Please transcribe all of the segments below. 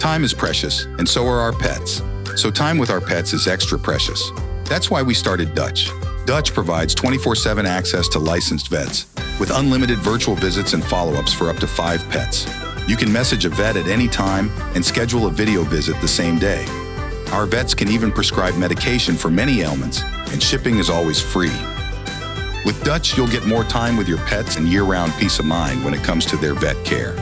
Time is precious, and so are our pets. So time with our pets is extra precious. That's why we started Dutch. Dutch provides 24/7 access to licensed vets with unlimited virtual visits and follow-ups for up to 5 pets. You can message a vet at any time and schedule a video visit the same day. Our vets can even prescribe medication for many ailments, and shipping is always free. With Dutch, you'll get more time with your pets and year-round peace of mind when it comes to their vet care.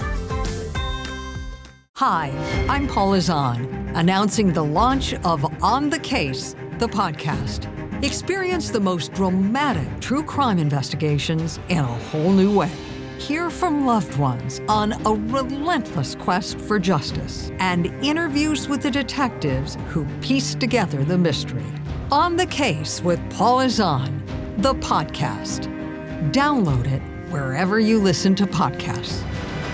Hi, I'm Paula Zahn, announcing the launch of On the Case, the podcast. Experience the most dramatic true crime investigations in a whole new way. Hear from loved ones on a relentless quest for justice and interviews with the detectives who piece together the mystery. On the Case with Paula Zahn, the podcast. Download it wherever you listen to podcasts.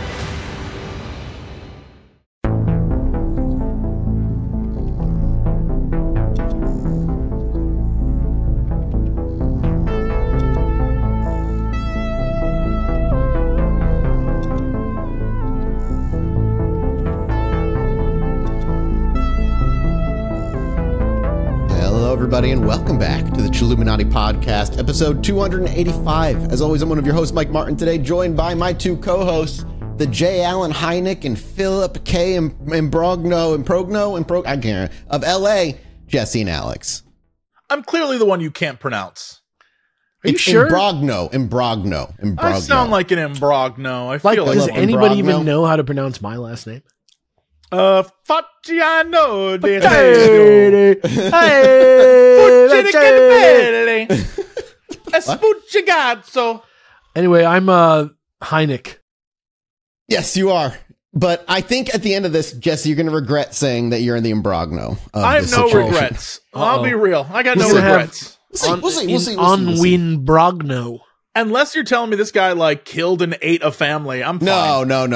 Everybody, and welcome back to the Chilluminati Podcast, episode 285. As always, I'm one of your hosts, Mike Martin, today joined by my two co-hosts, the J. Allen Hynek and Philip K. Imbrogno of LA, Jesse and Alex. I'm clearly the one you can't pronounce. Are you sure? Imbrogno. I sound like an Imbrogno. I feel does anybody Imbrogno. even know how to pronounce my last name? Facciano de Espucciagazzo. Anyway, I'm Hynek. Yes, you are. But I think at the end of this, Jesse, you're going to regret saying that you're in the Imbrogno. I have no regrets. I'll be real. I got no regrets. We'll see. Onwin Brogno. Unless you're telling me this guy like killed and ate a family, I'm fine. No. Then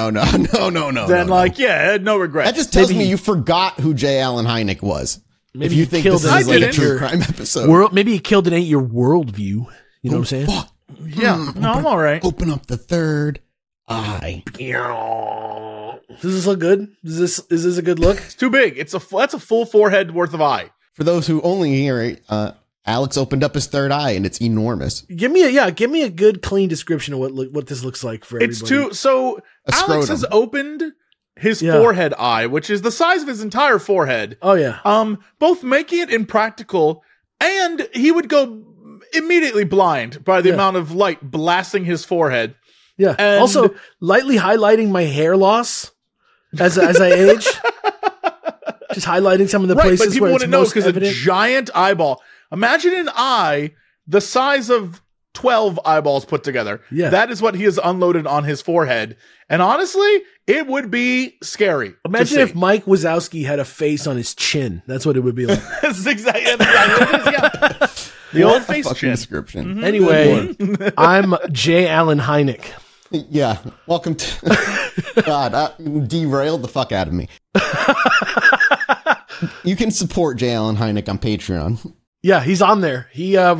no regrets. That just tells me you forgot who J. Allen Hynek was. Maybe if you think this is like a true crime episode. Maybe he killed and ate your worldview. You know what I'm saying? Fuck. Yeah. I'm all right. Open up the third eye. Does this look good? Is this a good look? It's too big. That's a full forehead worth of eye. For those who only hear it, Alex opened up his third eye and it's enormous. Give me a good clean description of what this looks like for everybody. Alex has opened his forehead eye, which is the size of his entire forehead. Oh yeah. Both making it impractical, and he would go immediately blind by the amount of light blasting his forehead. Yeah. And also lightly highlighting my hair loss as I age. Just highlighting some of the places but people where it's wouldn't know most because a evident. giant eyeball. Imagine an eye the size of 12 eyeballs put together. Yeah. That is what he has unloaded on his forehead. And honestly, it would be scary. Imagine if Mike Wazowski had a face on his chin. That's what it would be like. That's exactly what it is. The old face chin. Description. Mm-hmm. Anyway, I'm J. Allen Hynek. Yeah. Welcome to God. Derailed the fuck out of me. You can support J. Allen Hynek on Patreon. Yeah, he's on there. He does a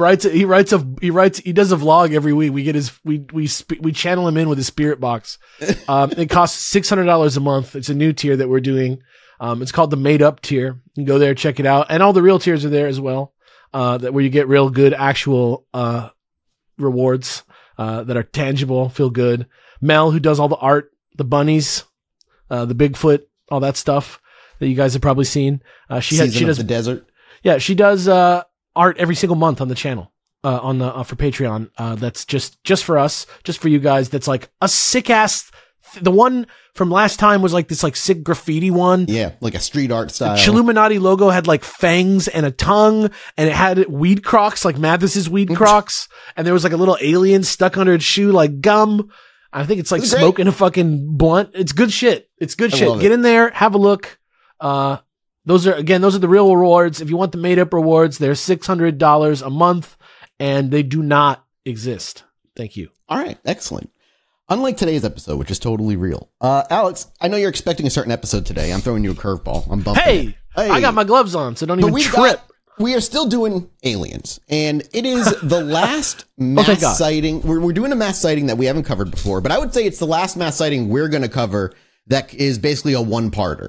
vlog every week. We get we channel him in with his spirit box. It costs $600 a month. It's a new tier that we're doing. It's called the Made Up tier. You can go there, check it out. And all the real tiers are there as well. Where you get real good actual rewards that are tangible, feel good. Mel, who does all the art, the bunnies, the Bigfoot, all that stuff that you guys have probably seen. She does the desert. Yeah, she does art every single month on the channel for Patreon. That's just for us, just for you guys. That's like a sick ass. The one from last time was like this like sick graffiti one. Yeah, like a street art style. The Chilluminati logo had like fangs and a tongue, and it had weed crocs, like Mathis's weed crocs, and there was like a little alien stuck under its shoe like gum. I think it's like smoking a fucking blunt. It's good shit. It's good shit. Get in there, have a look. Those are the real rewards. If you want the made up rewards, they're $600 a month, and they do not exist. Thank you. All right. Excellent. Unlike today's episode, which is totally real. Alex, I know you're expecting a certain episode today. I'm throwing you a curveball. I'm bumping it. Hey, I got my gloves on, so don't even trip. We are still doing aliens, and it is the last mass sighting. We're doing a mass sighting that we haven't covered before, but I would say it's the last mass sighting we're going to cover that is basically a one-parter.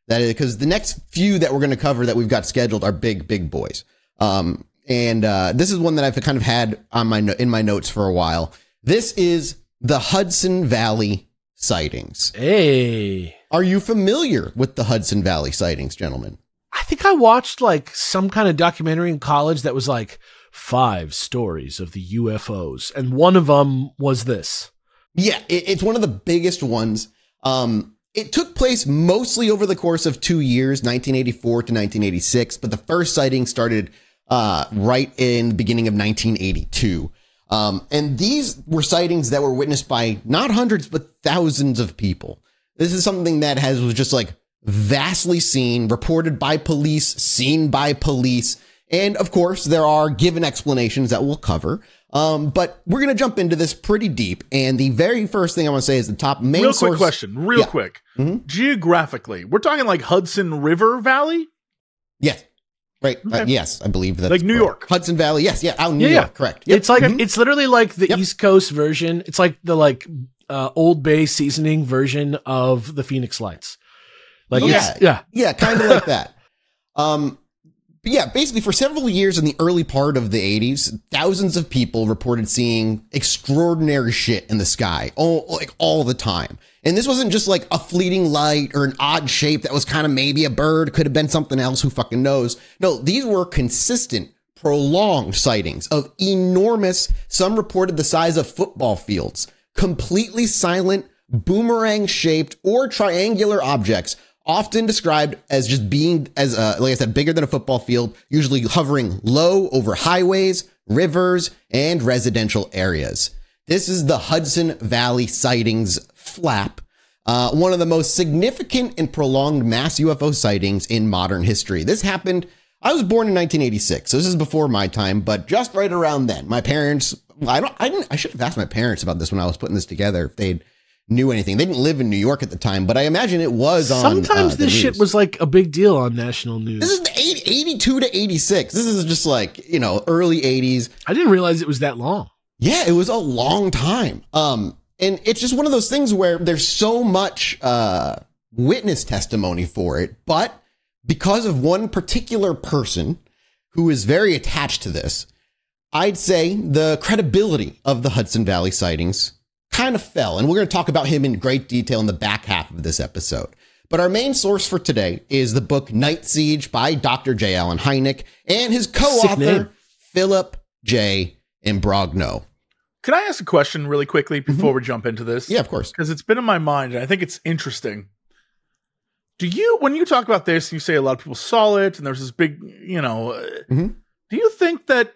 That is because the next few that we're going to cover that we've got scheduled are big boys. And this is one that I've kind of had on in my notes for a while. This is the Hudson Valley sightings. Hey, are you familiar with the Hudson Valley sightings, gentlemen? I think I watched like some kind of documentary in college that was like 5 stories of the UFOs, and one of them was this. Yeah, it's one of the biggest ones. It took place mostly over the course of 2 years, 1984 to 1986, but the first sighting started right in the beginning of 1982. And these were sightings that were witnessed by not hundreds, but thousands of people. This is something that was just like vastly seen, reported by police, seen by police. And of course, there are given explanations that we'll cover. But we're going to jump into this pretty deep. And the very first thing I want to say is the top main Real source. quick question. Real quick. Mm-hmm. Geographically, we're talking like Hudson River Valley? Yes. Right. Okay. Yes, I believe that's like New York. Hudson Valley. Yes. Yeah. Out in New York. Correct. Yep. It's like, Mhm. it's literally like the Yep. East Coast version. It's like the Old Bay seasoning version of the Phoenix Lights. Like, yeah, kind of like that. But yeah, basically for several years in the early part of the 80s, thousands of people reported seeing extraordinary shit in the sky, all the time. And this wasn't just like a fleeting light or an odd shape that was kind of maybe a bird, could have been something else, who fucking knows. No, these were consistent, prolonged sightings of enormous, some reported the size of football fields, completely silent, boomerang-shaped or triangular objects, often described as just being, as like I said, bigger than a football field, usually hovering low over highways, rivers, and residential areas. This is the Hudson Valley sightings flap, one of the most significant and prolonged mass UFO sightings in modern history. This happened, I was born in 1986, so this is before my time, but just right around then. My parents, I should have asked my parents about this when I was putting this together, if they'd knew anything. They didn't live in New York at the time, but I imagine it was on. Sometimes this shit was like a big deal on national news. This is 82 to 86. This is just like, early 80s. I didn't realize it was that long. Yeah, it was a long time. And it's just one of those things where there's so much witness testimony for it, but because of one particular person who is very attached to this, I'd say the credibility of the Hudson Valley sightings kind of fell. And we're going to talk about him in great detail in the back half of this episode. But our main source for today is the book Night Siege by Dr. J. Allen Hynek and his co-author, Philip J. Imbrogno. Can I ask a question really quickly before we jump into this? Yeah, of course. Because it's been in my mind, and I think it's interesting. When you talk about this, you say a lot of people saw it, and there's this big, do you think that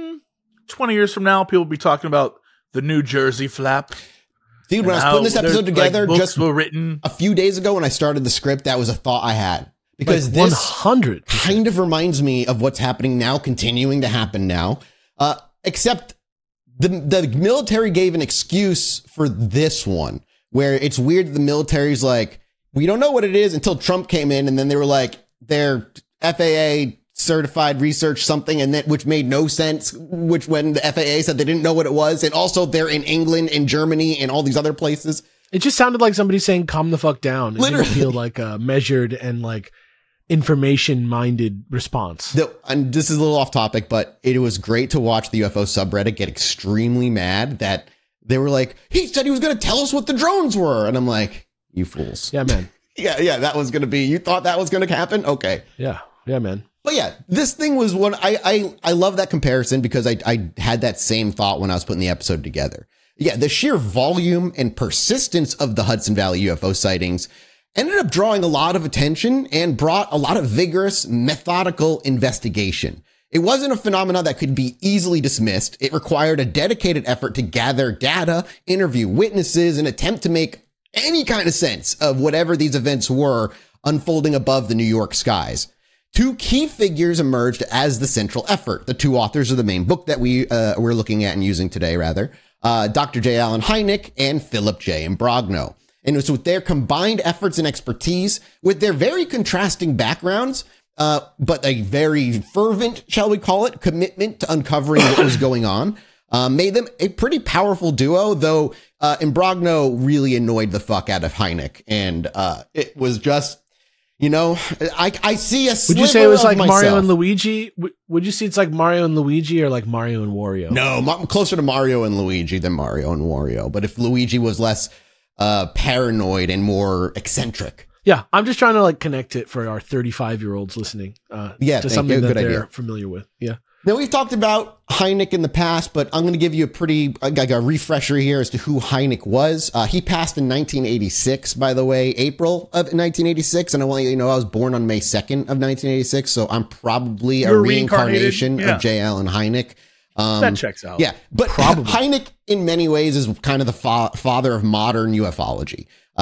20 years from now, people will be talking about the New Jersey flap? Dude, when I was putting this episode together, books were written a few days ago when I started the script, that was a thought I had. Because this 100 kind of reminds me of what's happening now, continuing to happen now. Except the military gave an excuse for this one, where it's weird that the military's like, we don't know what it is until Trump came in, and then they were like, they're FAA certified research something, and that which made no sense, which when the FAA said they didn't know what it was, and also they're in England and Germany and all these other places. It just sounded like somebody saying calm the fuck down. It Literally. didn't feel like a measured and like information minded response. And this is a little off topic, but it was great to watch the UFO subreddit get extremely mad that they were like, he said he was going to tell us what the drones were, and I'm like, you fools. Yeah, man. yeah, that was going to be, you thought that was going to happen? Okay. Yeah, man. But yeah, this thing was one, I love that comparison because I had that same thought when I was putting the episode together. Yeah, the sheer volume and persistence of the Hudson Valley UFO sightings ended up drawing a lot of attention and brought a lot of vigorous, methodical investigation. It wasn't a phenomenon that could be easily dismissed. It required a dedicated effort to gather data, interview witnesses, and attempt to make any kind of sense of whatever these events were unfolding above the New York skies. Two key figures emerged as the central effort. The two authors of the main book that we're looking at and using today, Dr. J. Allen Hynek and Philip J. Imbrogno. And it was with their combined efforts and expertise, with their very contrasting backgrounds, but a very fervent, shall we call it, commitment to uncovering what was going on, made them a pretty powerful duo, though Imbrogno really annoyed the fuck out of Hynek. And it was just, You know, I see a sliver. Would you say it was like myself. Mario and Luigi? Would you say it's like Mario and Luigi or like Mario and Wario? No, closer to Mario and Luigi than Mario and Wario. But if Luigi was less paranoid and more eccentric. Yeah, I'm just trying to like connect it for our 35-year-olds listening to something that they're familiar with. Yeah. Now, we've talked about Hynek in the past, but I'm going to give you a refresher here as to who Hynek was. He passed in 1986, by the way, April of 1986. And I want you to know I was born on May 2nd of 1986. So I'm probably a reincarnation of J. Allen Hynek. That checks out. Yeah, but probably. Hynek, in many ways, is kind of the father of modern ufology.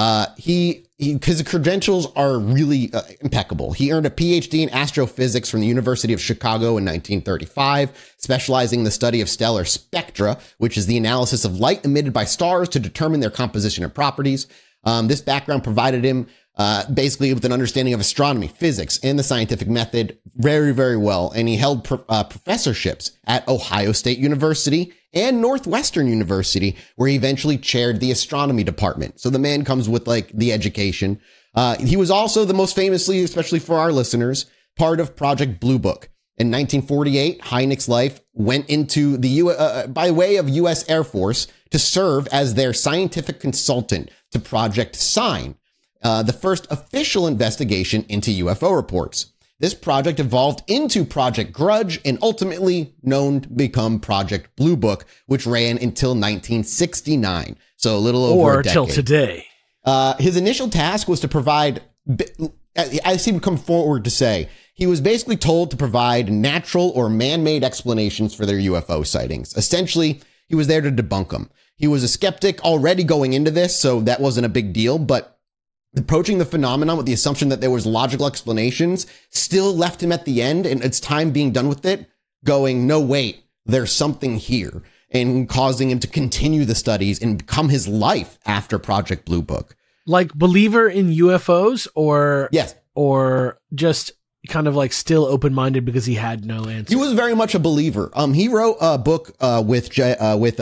His credentials are really impeccable. He earned a PhD in astrophysics from the University of Chicago in 1935, specializing in the study of stellar spectra, which is the analysis of light emitted by stars to determine their composition and properties. This background provided him basically with an understanding of astronomy, physics, and the scientific method very, very well. And he held professorships at Ohio State University and Northwestern University, where he eventually chaired the astronomy department. So the man comes with like the education. He was also the most famously, especially for our listeners, part of Project Blue Book. In 1948, Hynek's life went into the by way of U.S. Air Force to serve as their scientific consultant to Project Sign, the first official investigation into UFO reports. This project evolved into Project Grudge and ultimately known to become Project Blue Book, which ran until 1969. So a little over a decade. Or till today. His initial task was to provide, as he would come forward to say, he was basically told to provide natural or man-made explanations for their UFO sightings. Essentially, he was there to debunk them. He was a skeptic already going into this, so that wasn't a big deal, but approaching the phenomenon with the assumption that there was logical explanations still left him at the end, and it's time being done with it, going, no, wait, there's something here, and causing him to continue the studies and become his life after Project Blue Book. Like believer in UFOs or yes, or just kind of like still open-minded because he had no answer. He was very much a believer. He wrote a book with Jacques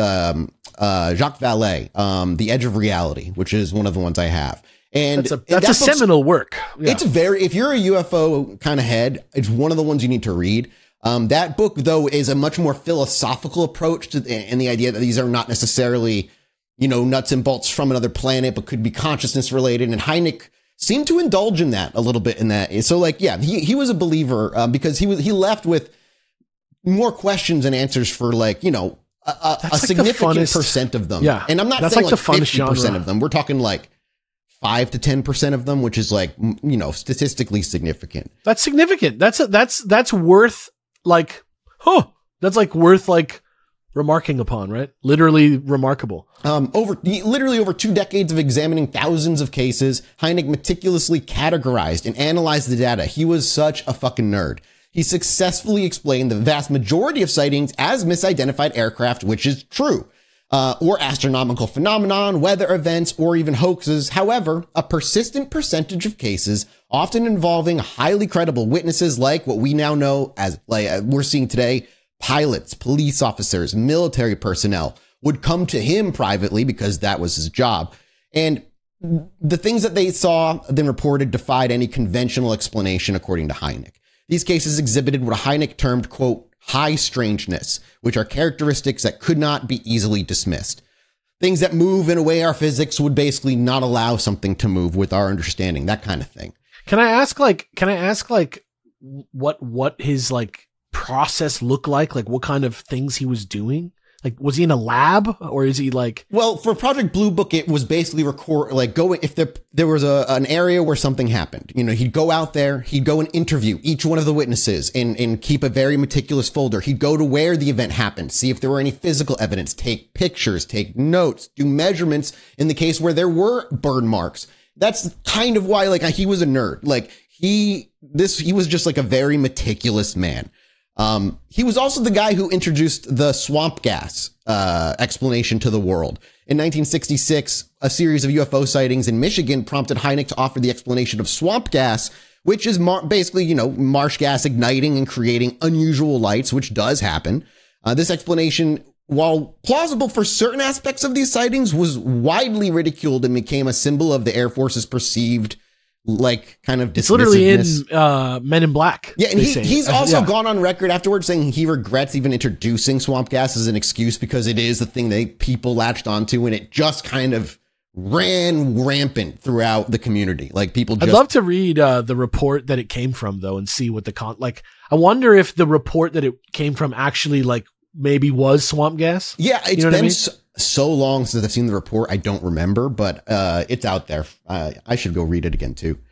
Vallée, The Edge of Reality, which is one of the ones I have. And that's a seminal work. Yeah. It's if you're a UFO kind of head, it's one of the ones you need to read. That book, though, is a much more philosophical approach to and the idea that these are not necessarily, nuts and bolts from another planet, but could be consciousness related. And Hynek seemed to indulge in that a little bit in that. So he was a believer because he left with more questions and answers for a significant percent of them. Yeah. And I'm not saying the 50% of them. We're talking like 5 to 10% of them, which is statistically significant. That's significant. That's worth worth remarking upon, right? Literally remarkable. Over 2 decades of examining thousands of cases, Hynek meticulously categorized and analyzed the data. He was such a fucking nerd. He successfully explained the vast majority of sightings as misidentified aircraft, which is true. Or astronomical phenomenon, weather events, or even hoaxes. However, a persistent percentage of cases, often involving highly credible witnesses like what we now know as, we're seeing today, pilots, police officers, military personnel, would come to him privately because that was his job. And the things that they saw, then reported, defied any conventional explanation, according to Hynek. These cases exhibited what Hynek termed, quote, high strangeness, which are characteristics that could not be easily dismissed. Things that move in a way our physics would basically not allow something to move with our understanding, that kind of thing. Can I ask what his process looked like what kind of things he was doing? Was he in a lab or is he Well, for Project Blue Book, it was basically if there was an area where something happened, he'd go out there, he'd go and interview each one of the witnesses and keep a very meticulous folder. He'd go to where the event happened, see if there were any physical evidence, take pictures, take notes, do measurements in the case where there were burn marks. That's kind of why, he was a nerd. He was just a very meticulous man. He was also the guy who introduced the swamp gas explanation to the world. In 1966, a series of UFO sightings in Michigan prompted Hynek to offer the explanation of swamp gas, which is basically, marsh gas igniting and creating unusual lights, which does happen. This explanation, while plausible for certain aspects of these sightings, was widely ridiculed and became a symbol of the Air Force's perceived like kind of It's literally in dismissiveness. Men in Black. Yeah, and they say. he's also Yeah. gone on record afterwards saying he regrets even introducing swamp gas as an excuse because it is the thing that people latched onto, and it just kind of ran rampant throughout the community. Like people just... I'd love to read the report that it came from, though, and see what I wonder if the report that it came from actually like maybe was swamp gas. Yeah, it's you know been what I mean? so long since I've seen the report. I don't remember, but it's out there. I should go read it again, too.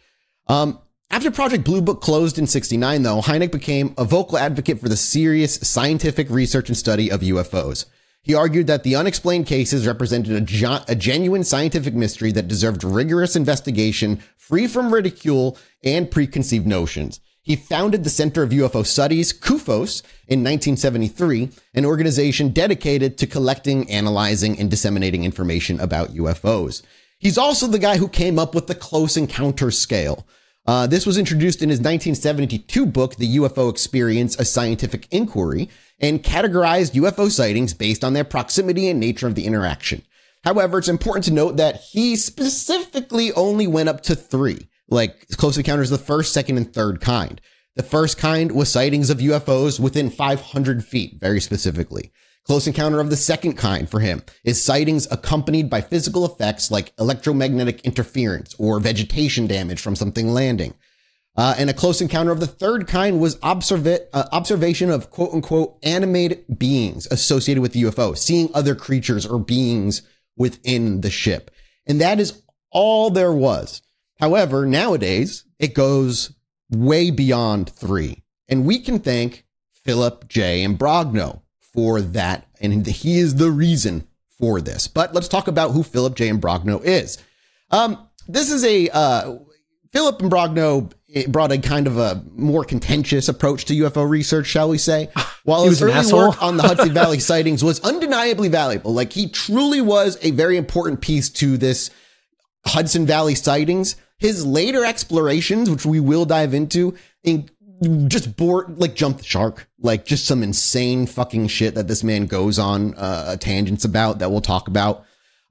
After Project Blue Book closed in 1969, though, Hynek became a vocal advocate for the serious scientific research and study of UFOs. He argued that the unexplained cases represented a genuine scientific mystery that deserved rigorous investigation, free from ridicule and preconceived notions. He founded the Center of UFO Studies, CUFOS, in 1973, an organization dedicated to collecting, analyzing, and disseminating information about UFOs. He's also the guy who came up with the Close Encounters Scale. This was introduced in his 1972 book, The UFO Experience, A Scientific Inquiry, and categorized UFO sightings based on their proximity and nature of the interaction. However, it's important to note that he specifically only went up to 3. Like, Close Encounters, the first, second, and third kind. The first kind was sightings of UFOs within 500 feet, very specifically. Close Encounter of the second kind for him is sightings accompanied by physical effects like electromagnetic interference or vegetation damage from something landing. And a close encounter of the third kind was observation of quote unquote animated beings associated with the UFO, seeing other creatures or beings within the ship. And that is all there was. However, nowadays it goes way beyond 3, and we can thank Philip J. Imbrogno for that. And he is the reason for this. But let's talk about who Philip J. Imbrogno is. This is Philip Imbrogno brought a kind of a more contentious approach to UFO research, shall we say. While his early work on the Hudson Valley sightings was undeniably valuable, like he truly was a very important piece to this Hudson Valley sightings, his later explorations, which we will dive into, just jump the shark, like just some insane fucking shit that this man goes on tangents about that we'll talk about.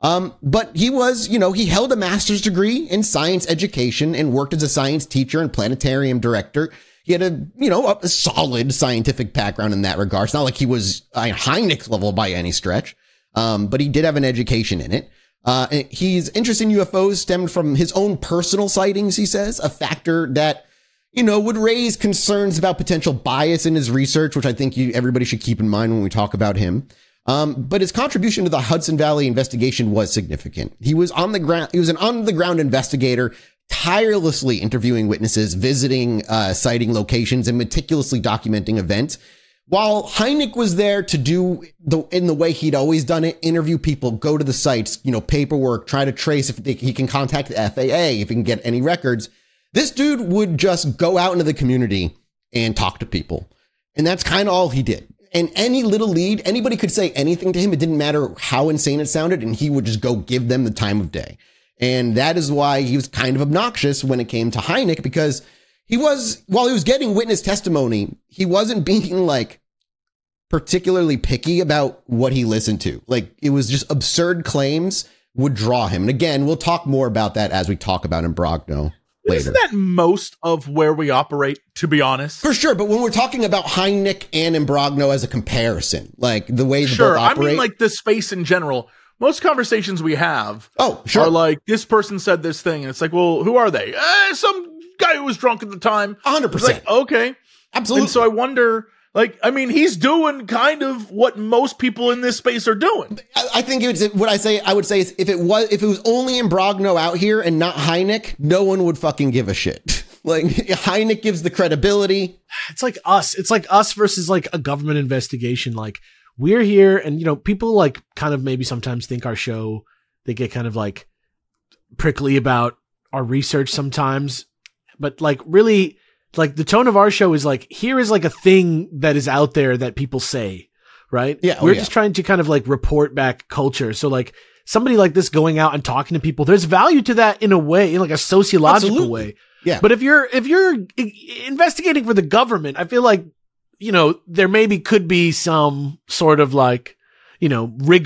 But he was, he held a master's degree in science education and worked as a science teacher and planetarium director. He had a solid scientific background in that regard. It's not like he was Hynek level by any stretch. But he did have an education in it. His interest in UFOs stemmed from his own personal sightings, he says, a factor that, would raise concerns about potential bias in his research, which I think everybody should keep in mind when we talk about him. But his contribution to the Hudson Valley investigation was significant. He was on the ground. He was an on the ground investigator, tirelessly interviewing witnesses, visiting sighting locations, and meticulously documenting events. While Hynek was there to do in the way he'd always done it, interview people, go to the sites, paperwork, try to trace if he can contact the FAA, if he can get any records. This dude would just go out into the community and talk to people. And that's kind of all he did. And any little lead, anybody could say anything to him. It didn't matter how insane it sounded, and he would just go give them the time of day. And that is why he was kind of obnoxious when it came to Hynek, because while he was getting witness testimony, he wasn't being particularly picky about what he listened to. Like, it was just absurd claims would draw him. And again, we'll talk more about that as we talk about Imbrogno later. Isn't that most of where we operate, to be honest? For sure, but when we're talking about Hynek and Imbrogno as a comparison, like the way they both operate. I mean, like the space in general. Most conversations we have are like, this person said this thing, and it's like, well, who are they? Some guy who was drunk at the time. 100%. Like, okay. Absolutely. And so I wonder, he's doing kind of what most people in this space are doing. I think I would say is if it was only Imbrogno out here and not Hynek, no one would fucking give a shit. Like, Hynek gives the credibility. It's like us. It's like us versus like a government investigation. Like, we're here, and people like kind of maybe sometimes think our show, they get kind of like prickly about our research sometimes, but like really, like the tone of our show is like, here is like a thing that is out there that people say, right? Yeah. We're just trying to kind of like report back culture. So like somebody like this going out and talking to people, there's value to that in a way, in like a sociological way. Yeah. But if you're investigating for the government, I feel like, there maybe could be some sort of like, rigor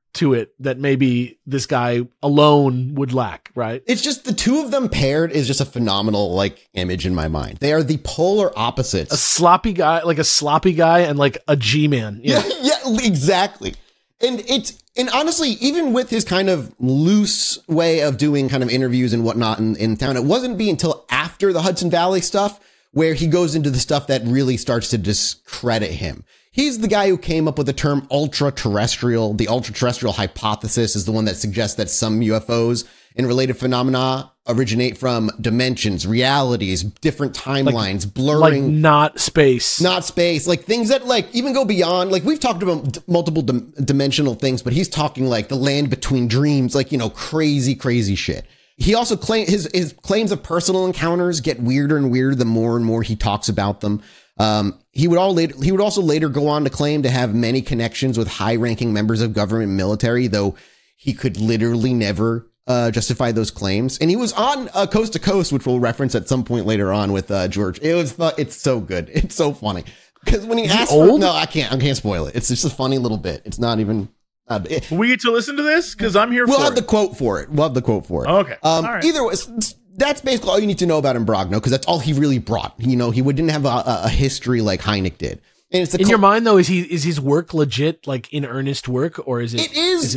to it that maybe this guy alone would lack, right? It's just the two of them paired is just a phenomenal like image in my mind. They are the polar opposites. A sloppy guy and like a G-man. Yeah, exactly. And honestly, even with his kind of loose way of doing kind of interviews and whatnot in town, it wasn't be until after the Hudson Valley stuff where he goes into the stuff that really starts to discredit him. He's the guy who came up with the term ultra-terrestrial. The ultra-terrestrial hypothesis is the one that suggests that some UFOs and related phenomena originate from dimensions, realities, different timelines, blurring. Like not space, like things that like even go beyond, like we've talked about multiple dimensional things, but he's talking like the land between dreams, like, you know, crazy shit. He also his claims of personal encounters get weirder and weirder the more and more he talks about them. He would also later go on to claim to have many connections with high-ranking members of government and military, though he could literally never justify those claims. And he was on Coast to Coast, which we'll reference at some point later on with George. It's so good. It's so funny because when he asked I can't spoil it. It's just a funny little bit. It's not even. We get to listen to this because I'm here. We'll have the quote for it. Okay. All right. Either way, that's basically all you need to know about Imbrogno because that's all he really brought. You know, he didn't have a history like Hynek did. And it's in your mind though, is his work legit, like in earnest work, or is it? It is.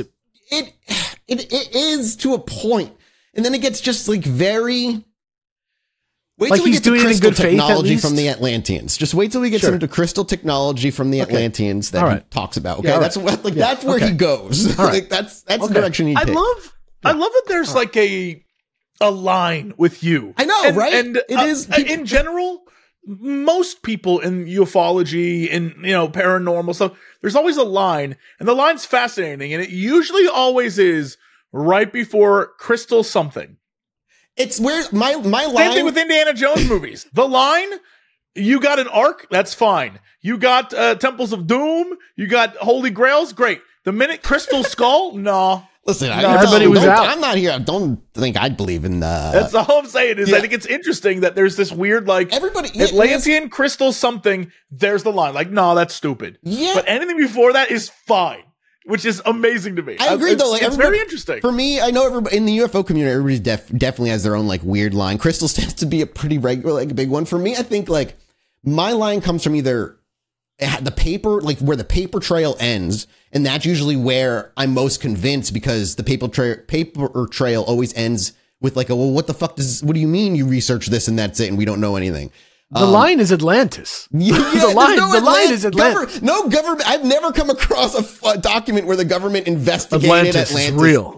It is to a point, and then it gets just like very. Wait like till we get to crystal technology faith, from the Atlanteans. Just wait till we get into crystal technology from the Atlanteans that he talks about. Okay, that's where he goes. Like that's the direction he takes. I love that there's like a line with you. I know, right? And it is in general. Most people in ufology and, you know, paranormal stuff, there's always a line, and the line's fascinating, and it usually always is right before crystal something. It's where my line. Same thing with Indiana Jones movies. The line, you got an ark, that's fine. You got Temples of Doom, you got Holy Grails, great. The minute Crystal Skull, nah. Listen, everybody was out. I'm not here. I don't think I'd believe in the. That's all I'm saying is I think it's interesting that there's this weird like Atlantean crystal something. There's the line like, no, that's stupid. Yeah, but anything before that is fine, which is amazing to me. I agree though. It's very interesting for me. I know everybody in the UFO community. Everybody definitely has their own like weird line. Crystals tends to be a pretty regular, like a big one for me. I think like my line comes from either the paper, like where the paper trail ends. And that's usually where I'm most convinced because the paper trail always ends with like, well, what do you mean you research this and that's it and we don't know anything? The line is Atlantis. Yeah, the line is Atlantis. No government. I've never come across a document where the government investigated Atlantis. Is real.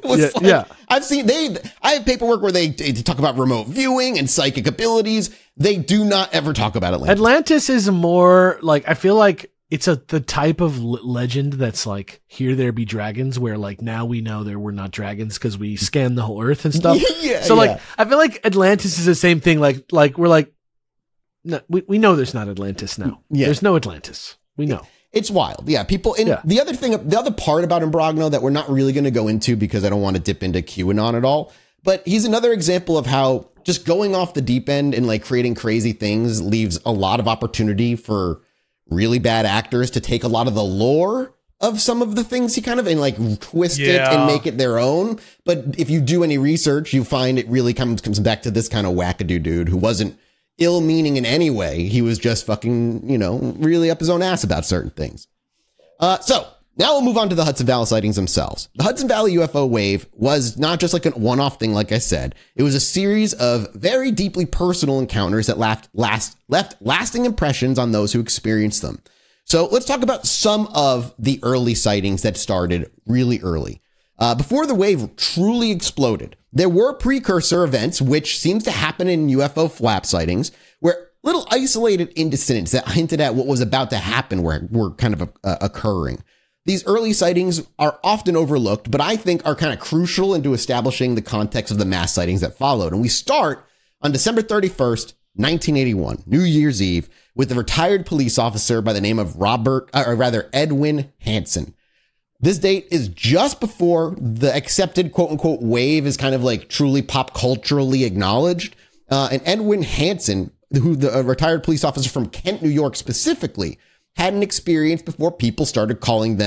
I have paperwork where they talk about remote viewing and psychic abilities. They do not ever talk about Atlantis. Atlantis is more like, I feel like it's the type of legend that's like, here there be dragons, where like now we know there were not dragons because we scanned the whole earth and stuff. Like, I feel like Atlantis is the same thing. Like we're like, no, we know there's not Atlantis now. Yeah. There's no Atlantis. We know. It's wild. Yeah. People. And the other part about Imbrogno that we're not really going to go into because I don't want to dip into QAnon at all, but he's another example of how just going off the deep end and like creating crazy things leaves a lot of opportunity for really bad actors to take a lot of the lore of some of the things he kind of and like twist it and make it their own. But if you do any research, you find it really comes back to this kind of wackadoo dude who wasn't ill-meaning in any way. He was just fucking, you know, really up his own ass about certain things. So now we'll move on to the Hudson Valley sightings themselves. The Hudson Valley UFO wave was not just like a one-off thing, like I said. It was a series of very deeply personal encounters that left lasting impressions on those who experienced them. So let's talk about some of the early sightings that started really early. Before the wave truly exploded, there were precursor events, which seems to happen in UFO flap sightings, where little isolated incidents that hinted at what was about to happen were kind of occurring. These early sightings are often overlooked, but I think are kind of crucial into establishing the context of the mass sightings that followed. And we start on December 31st, 1981, New Year's Eve, with a retired police officer by the name of Edwin Hansen. This date is just before the accepted quote unquote wave is kind of like truly pop culturally acknowledged. And Edwin Hansen, who the retired police officer from Kent, New York specifically, had an experience before people started calling them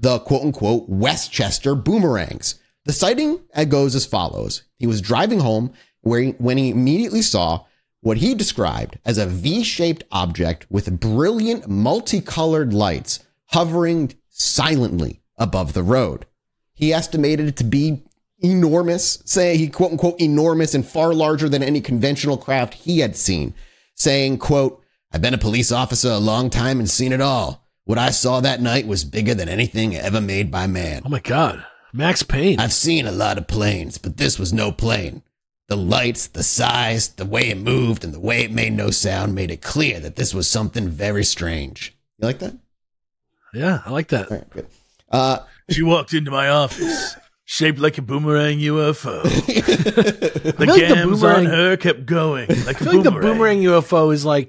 the quote-unquote Westchester boomerangs. The sighting goes as follows. He was driving home when he immediately saw what he described as a V-shaped object with brilliant multicolored lights hovering silently above the road. He estimated it to be enormous, say he quote unquote enormous and far larger than any conventional craft he had seen, saying, quote, "I've been a police officer a long time and seen it all. What I saw that night was bigger than anything ever made by man. Oh my God. Max Payne. I've seen a lot of planes, but this was no plane. The lights, the size, the way it moved, and the way it made no sound made it clear that this was something very strange." You like that? Yeah, I like that. All right, good. She walked into my office, shaped like a boomerang UFO. The like the gams boomerang- on her kept going like a I feel like the boomerang. boomerang UFO is like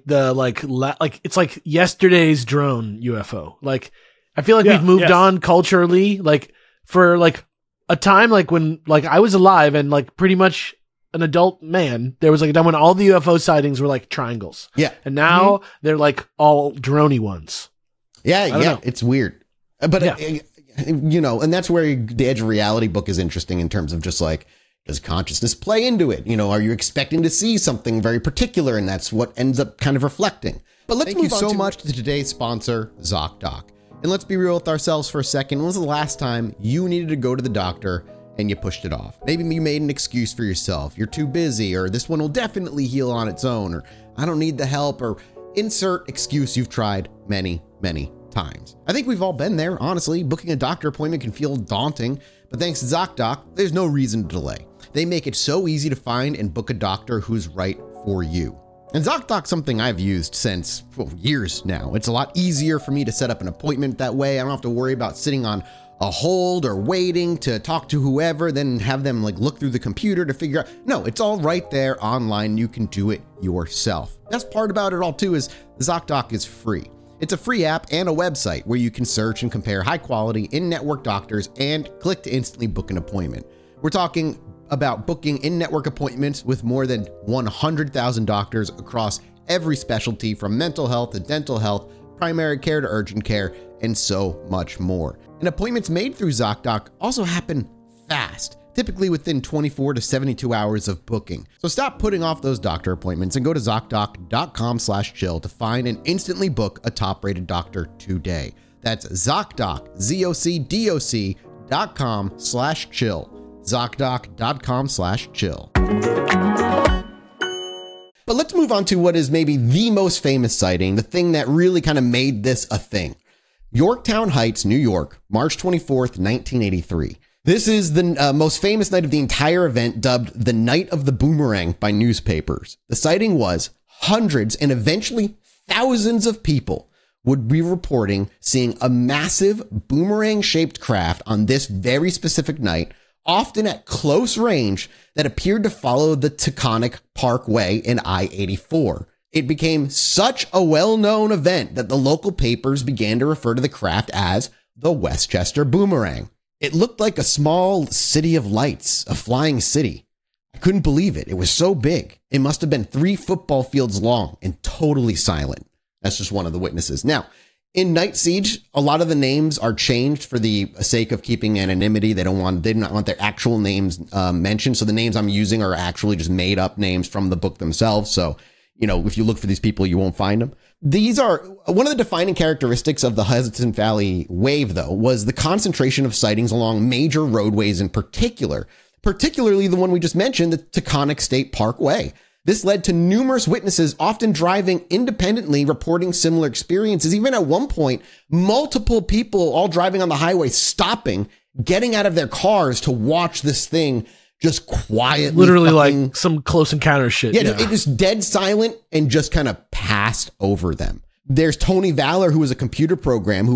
it's like yesterday's drone UFO. Like, I feel like Yeah, we've moved yes. on culturally, like for like a time, like when like I was alive and like pretty much an adult man, there was like a time when all the UFO sightings were like triangles. Yeah. And now they're like all droney ones. Yeah, don't know. it's weird. But, Yeah. you know, and that's where the Edge of Reality book is interesting in terms of just like, does consciousness play into it? You know, are you expecting to see something very particular? And that's what ends up kind of reflecting. But let's move so much to today's sponsor, ZocDoc. And let's be real with ourselves for a second. When was the last time you needed to go to the doctor and you pushed it off? Maybe you made an excuse for yourself. You're too busy, or this one will definitely heal on its own, or I don't need the help, or insert excuse you've tried many, many times. I think we've all been there, honestly. Booking a doctor appointment can feel daunting, but thanks to ZocDoc, there's no reason to delay. They make it so easy to find and book a doctor who's right for you. And ZocDoc's something I've used since years now. It's a lot easier for me to set up an appointment that way. I don't have to worry about sitting on a hold or waiting to talk to whoever, then have them like look through the computer to figure out. No, it's all right there online. You can do it yourself. Best part about it all too is ZocDoc is free. It's a free app and a website where you can search and compare high quality in-network doctors and click to instantly book an appointment. We're talking about booking in-network appointments with more than 100,000 doctors across every specialty, from mental health to dental health, primary care to urgent care, and so much more. And appointments made through ZocDoc also happen fast, typically within 24 to 72 hours of booking. So stop putting off those doctor appointments and go to ZocDoc.com/chill to find and instantly book a top-rated doctor today. That's ZocDoc, ZocDoc.com/chill. ZocDoc.com/chill. But let's move on to what is maybe the most famous sighting, the thing that really kind of made this a thing. Yorktown Heights, New York, March 24th, 1983. This is the most famous night of the entire event, dubbed the Night of the Boomerang by newspapers. The sighting was hundreds and eventually thousands of people would be reporting seeing a massive boomerang-shaped craft on this very specific night, often at close range, that appeared to follow the Taconic Parkway in I-84. It became such a well-known event that the local papers began to refer to the craft as the Westchester Boomerang. It looked like a small city of lights, a flying city. I couldn't believe it. It was so big. It must have been 3 football fields long and totally silent. That's just one of the witnesses. Now, in Night Siege, a lot of the names are changed for the sake of keeping anonymity. They do not want their actual names mentioned. So the names I'm using are actually just made up names from the book themselves. So, you know, if you look for these people, you won't find them. These are one of the defining characteristics of the Hudson Valley wave, though, was the concentration of sightings along major roadways in particularly the one we just mentioned, the Taconic State Parkway. This led to numerous witnesses often driving independently, reporting similar experiences. Even at one point, multiple people all driving on the highway, stopping, getting out of their cars to watch this thing just quietly. Literally like some Close Encounter shit. Yeah, it was dead silent and just kind of passed over them. There's Tony Valler, who was a computer programmer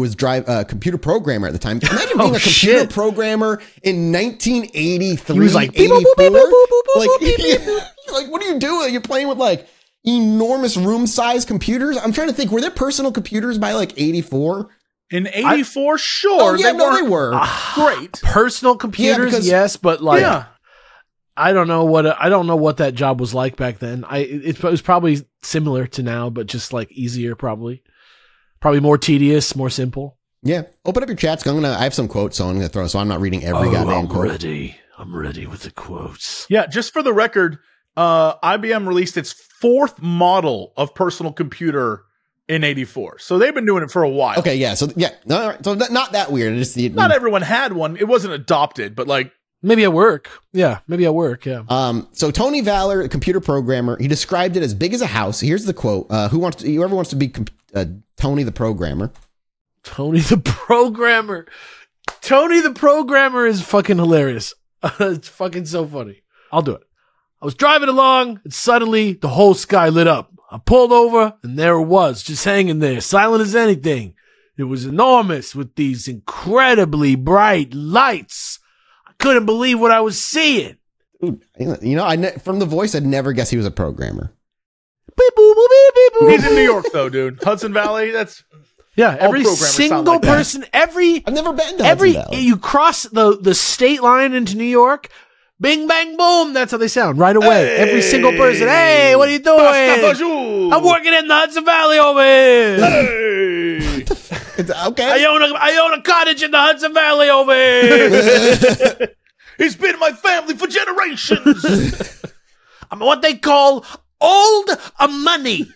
at the time. Imagine being a computer programmer in 1983. He was like, 84. Like, like, what are you doing? You're playing with like enormous room-sized computers. I'm trying to think, were there personal computers by like 84? In 84, sure. Oh, yeah, they were. Great. Personal computers, yes, but like, I don't know what that job was like back then. It was probably similar to now, but just like easier, probably more tedious, more simple. Yeah. Open up your chats. I have some quotes, so I'm going to throw, so I'm not reading every goddamn quote. I'm ready with the quotes. Yeah, just for the record, IBM released its 4th model of personal computer in 84. So they've been doing it for a while. Okay, yeah. So, yeah. No, all right. So not that weird. Not everyone had one. It wasn't adopted, but like. Maybe at work. Yeah, maybe at work, yeah. So Tony Valor, a computer programmer, he described it as big as a house. Here's the quote. Whoever wants to be Tony the programmer. Tony the programmer. Tony the programmer is fucking hilarious. It's fucking so funny. I'll do it. I was driving along and suddenly the whole sky lit up. I pulled over and there it was, just hanging there, silent as anything. It was enormous with these incredibly bright lights. I couldn't believe what I was seeing. Dude, you know, from the voice, I'd never guess he was a programmer. He's in New York, though, dude. Hudson Valley, that's... Yeah, every single person, I've never been to Hudson Valley. You cross the state line into New York, bing, bang, boom, that's how they sound right away. Hey, every single person, hey, what are you doing? I'm working in the Hudson Valley over here. Hey. Okay. I own a cottage in the Hudson Valley over here. It's been in my family for generations. I'm what they call old money.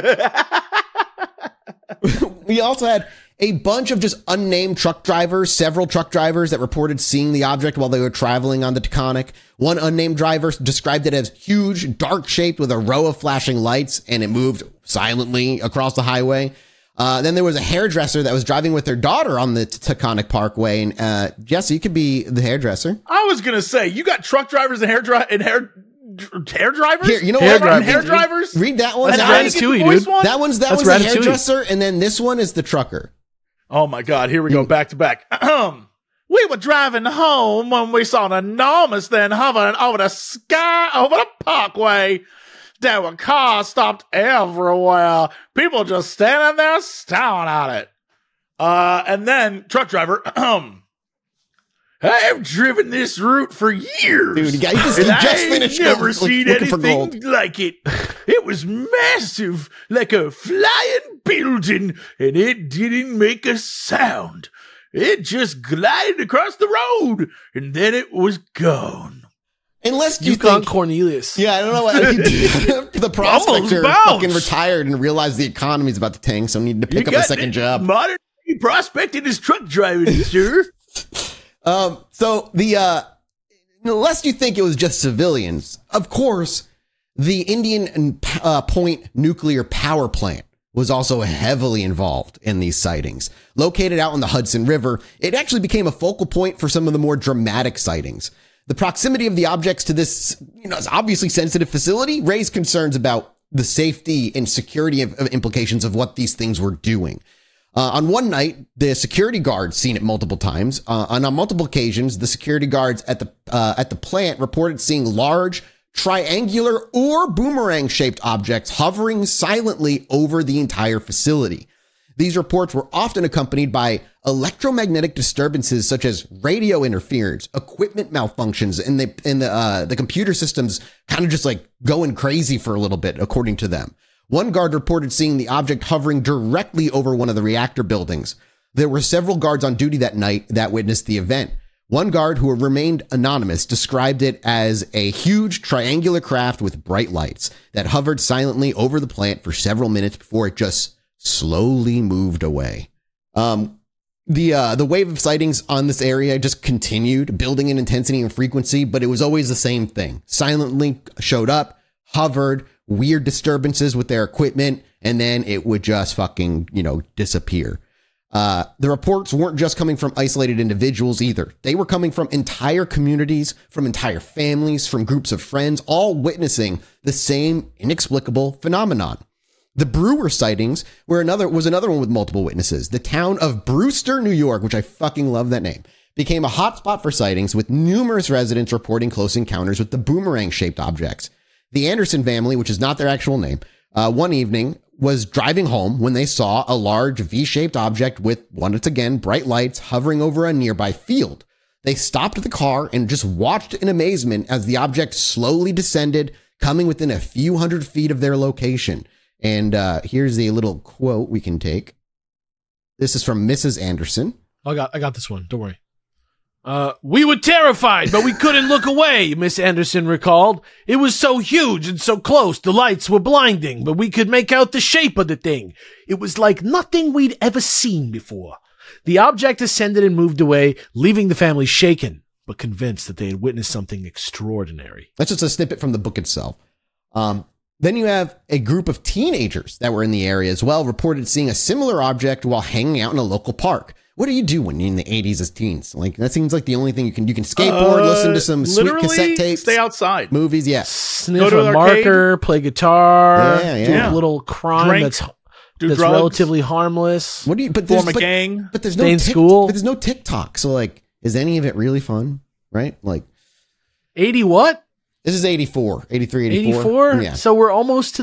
We also had a bunch of just unnamed truck drivers, several truck drivers that reported seeing the object while they were traveling on the Taconic. One unnamed driver described it as huge, dark shaped with a row of flashing lights, and it moved silently across the highway. Then there was a hairdresser that was driving with their daughter on the Taconic Parkway. And Jesse, you could be the hairdresser. I was going to say, you got truck drivers and hair drivers? Here, you know hair what? Hair drivers? Read that one. That's Ratatouille, dude. That one's the hairdresser, and then this one is the trucker. Oh my God, here we go, back to back. We were driving home when we saw an enormous thing hovering over the sky, over the parkway. There were cars stopped everywhere. People just standing there staring at it. And then, truck driver, I've driven this route for years. Dude, you just finished. I've never seen anything like it. It was massive, like a flying building, and it didn't make a sound. It just glided across the road, and then it was gone. Unless you've gone Cornelius. Yeah, I don't know what the prospector fucking retired and realized the economy's about to tank, so needed to pick up a second job. Modern prospecting is truck driving, sir. So unless you think it was just civilians, of course, the Indian Point nuclear power plant was also heavily involved in these sightings. Located out on the Hudson River, it actually became a focal point for some of the more dramatic sightings. The proximity of the objects to this, obviously sensitive facility raised concerns about the safety and security of implications of what these things were doing. On one night, the security guards seen it multiple times. And on multiple occasions, the security guards at the plant reported seeing large, triangular or boomerang-shaped objects hovering silently over the entire facility. These reports were often accompanied by electromagnetic disturbances such as radio interference, equipment malfunctions, and the computer systems kind of just like going crazy for a little bit, according to them. One guard reported seeing the object hovering directly over one of the reactor buildings. There were several guards on duty that night that witnessed the event. One guard, who remained anonymous, described it as a huge triangular craft with bright lights that hovered silently over the plant for several minutes before it just slowly moved away. The wave of sightings on this area just continued, building in intensity and frequency, but it was always the same thing. Silently showed up, hovered, weird disturbances with their equipment, and then it would just fucking, disappear. The reports weren't just coming from isolated individuals either. They were coming from entire communities, from entire families, from groups of friends, all witnessing the same inexplicable phenomenon. The Brewer sightings was another one with multiple witnesses. The town of Brewster, New York, which I fucking love that name, became a hotspot for sightings, with numerous residents reporting close encounters with the boomerang-shaped objects. The Anderson family, which is not their actual name, one evening was driving home when they saw a large V-shaped object with, once again, bright lights hovering over a nearby field. They stopped the car and just watched in amazement as the object slowly descended, coming within a few hundred feet of their location. And here's a little quote we can take. This is from Mrs. Anderson. I got this one. Don't worry. We were terrified, but we couldn't look away, Miss Anderson recalled. It was so huge and so close, the lights were blinding, but we could make out the shape of the thing. It was like nothing we'd ever seen before. The object ascended and moved away, leaving the family shaken, but convinced that they had witnessed something extraordinary. That's just a snippet from the book itself. Then you have a group of teenagers that were in the area as well, reported seeing a similar object while hanging out in a local park. What do you do when you're in the 80s as teens? Like, that seems like the only thing you can skateboard, listen to some sweet cassette tapes. Stay outside. Movies, yeah. Sniff a marker, play guitar, yeah. do a little crime Drink, that's drugs, relatively harmless. What do you, form a gang. But there's Stay in no school. But there's no TikTok. So, like, is any of it really fun? Right? Like, 80 what? this is 84, 83, 84. 84? Yeah. So we're almost to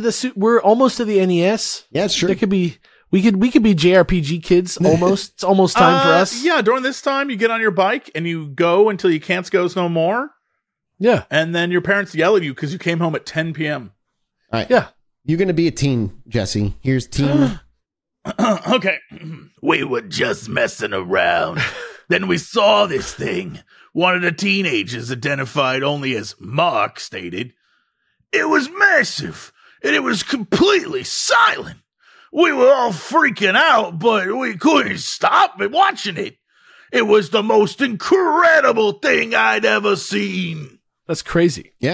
the NES. Yeah, it's true. There could be we could be JRPG kids almost. It's almost time for us. Yeah, during this time, you get on your bike and you go until you can't goes no more. Yeah. And then your parents yell at you because you came home at 10 p.m. All right. Yeah. You're going to be a teen, Jesse. Here's teen. Okay. We were just messing around. Then we saw this thing. One of the teenagers, identified only as Mark, stated, "It was massive, and it was completely silent. We were all freaking out, but we couldn't stop watching it. It was the most incredible thing I'd ever seen." That's crazy. Yeah.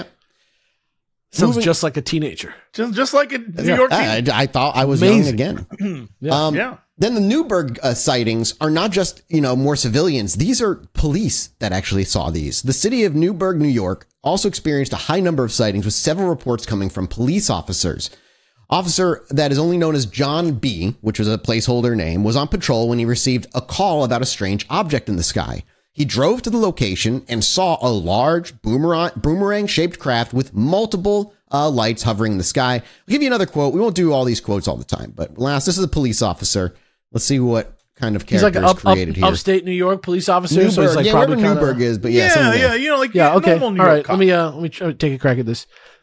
Sounds Moving- just like a teenager. Just like a New York teen. I thought I was Amazing. young again. Yeah. Then the Newburgh sightings are not just, more civilians. These are police that actually saw these. The city of Newburgh, New York, also experienced a high number of sightings with several reports coming from police officers. Officer that is only known as John B., which was a placeholder name, was on patrol when he received a call about a strange object in the sky. He drove to the location and saw a large boomerang-shaped craft with multiple lights hovering in the sky. I'll give you another quote. We won't do all these quotes all the time, but this is a police officer. Let's see what kind of He's character like is created here. upstate New York police officer. So Newburgh, he's like yeah, probably wherever kinda, Newburgh is, but yeah. Okay. normal New All York right. cop. Let me try to take a crack at this.